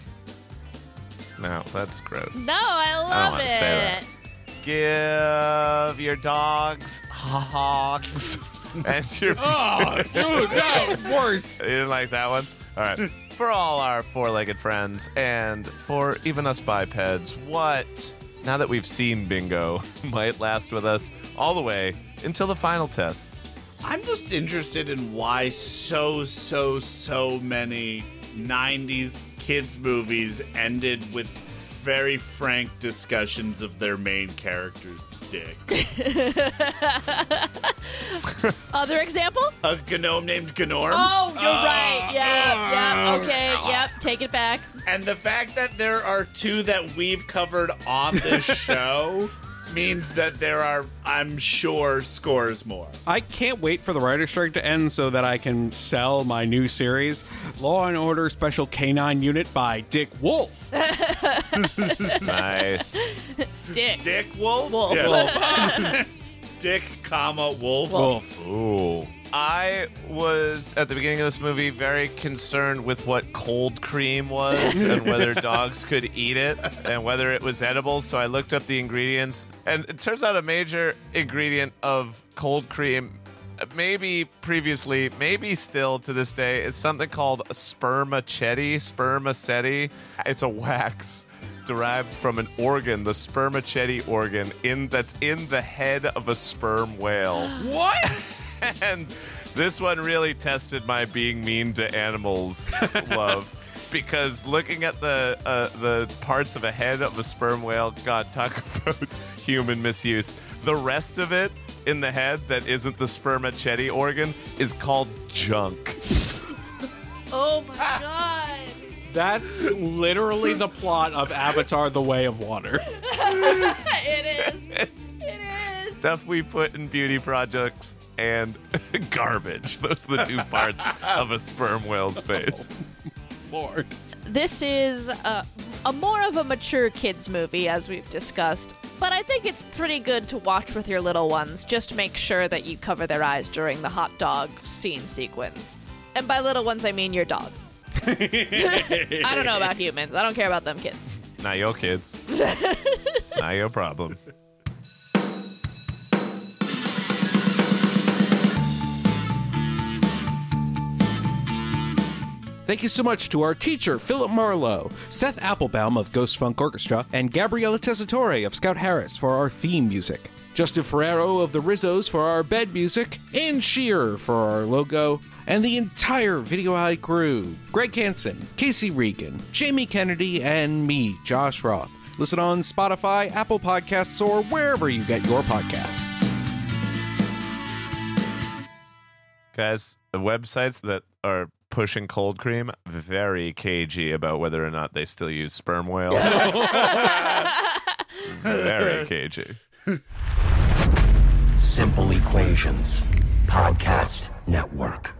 No, that's gross. No, I don't love want it. to say that. Give your dogs hogs. And your oh, dude, no, worse. You didn't like that one? All right. For all our four-legged friends and for even us bipeds, what, now that we've seen Bingo, might last with us all the way until the final test? I'm just interested in why so many 90s kids movies ended with very frank discussions of their main characters' dicks. Other example? A gnome named Gnorm. Oh, you're right. Yeah, okay, yep, take it back. And the fact that there are two that we've covered on this show means that there are, I'm sure, scores more. I can't wait for the writer's strike to end so that I can sell my new series, Law & Order Special Canine Unit by Dick Wolf. Nice. Dick Wolf? Wolf. Yeah. Dick, Wolf. Wolf. Ooh. I was, at the beginning of this movie, very concerned with what cold cream was and whether dogs could eat it and whether it was edible, so I looked up the ingredients. And it turns out a major ingredient of cold cream, maybe previously, maybe still to this day, is something called spermaceti. It's a wax derived from an organ, the spermaceti organ, that's in the head of a sperm whale. What? And this one really tested my being mean to animals love, because looking at the parts of a head of a sperm whale, God, talk about human misuse. The rest of it in the head that isn't the spermaceti organ is called junk. Oh my god. That's literally the plot of Avatar: The Way of Water. It is. It is. Stuff we put in beauty products and garbage. Those are the two parts of a sperm whale's face. Lord. This is a more of a mature kids movie, as we've discussed, but I think it's pretty good to watch with your little ones. Just make sure that you cover their eyes during the hot dog scene sequence. And by little ones, I mean your dog. I don't know about humans. I don't care about them kids. Not your kids. Not your problem. Thank you so much to our teacher, Philip Marlowe, Seth Applebaum of Ghost Funk Orchestra, and Gabriella Tessitore of Scout Harris for our theme music. Justin Ferrero of the Rizzos for our bed music, Ann Shearer for our logo, and the entire Video Eye crew, Greg Hansen, Casey Regan, Jamie Kennedy, and me, Josh Roth. Listen on Spotify, Apple Podcasts, or wherever you get your podcasts. Guys, the websites that are pushing cold cream, very cagey about whether or not they still use sperm whale. Very cagey. Simple Equations Podcast Network.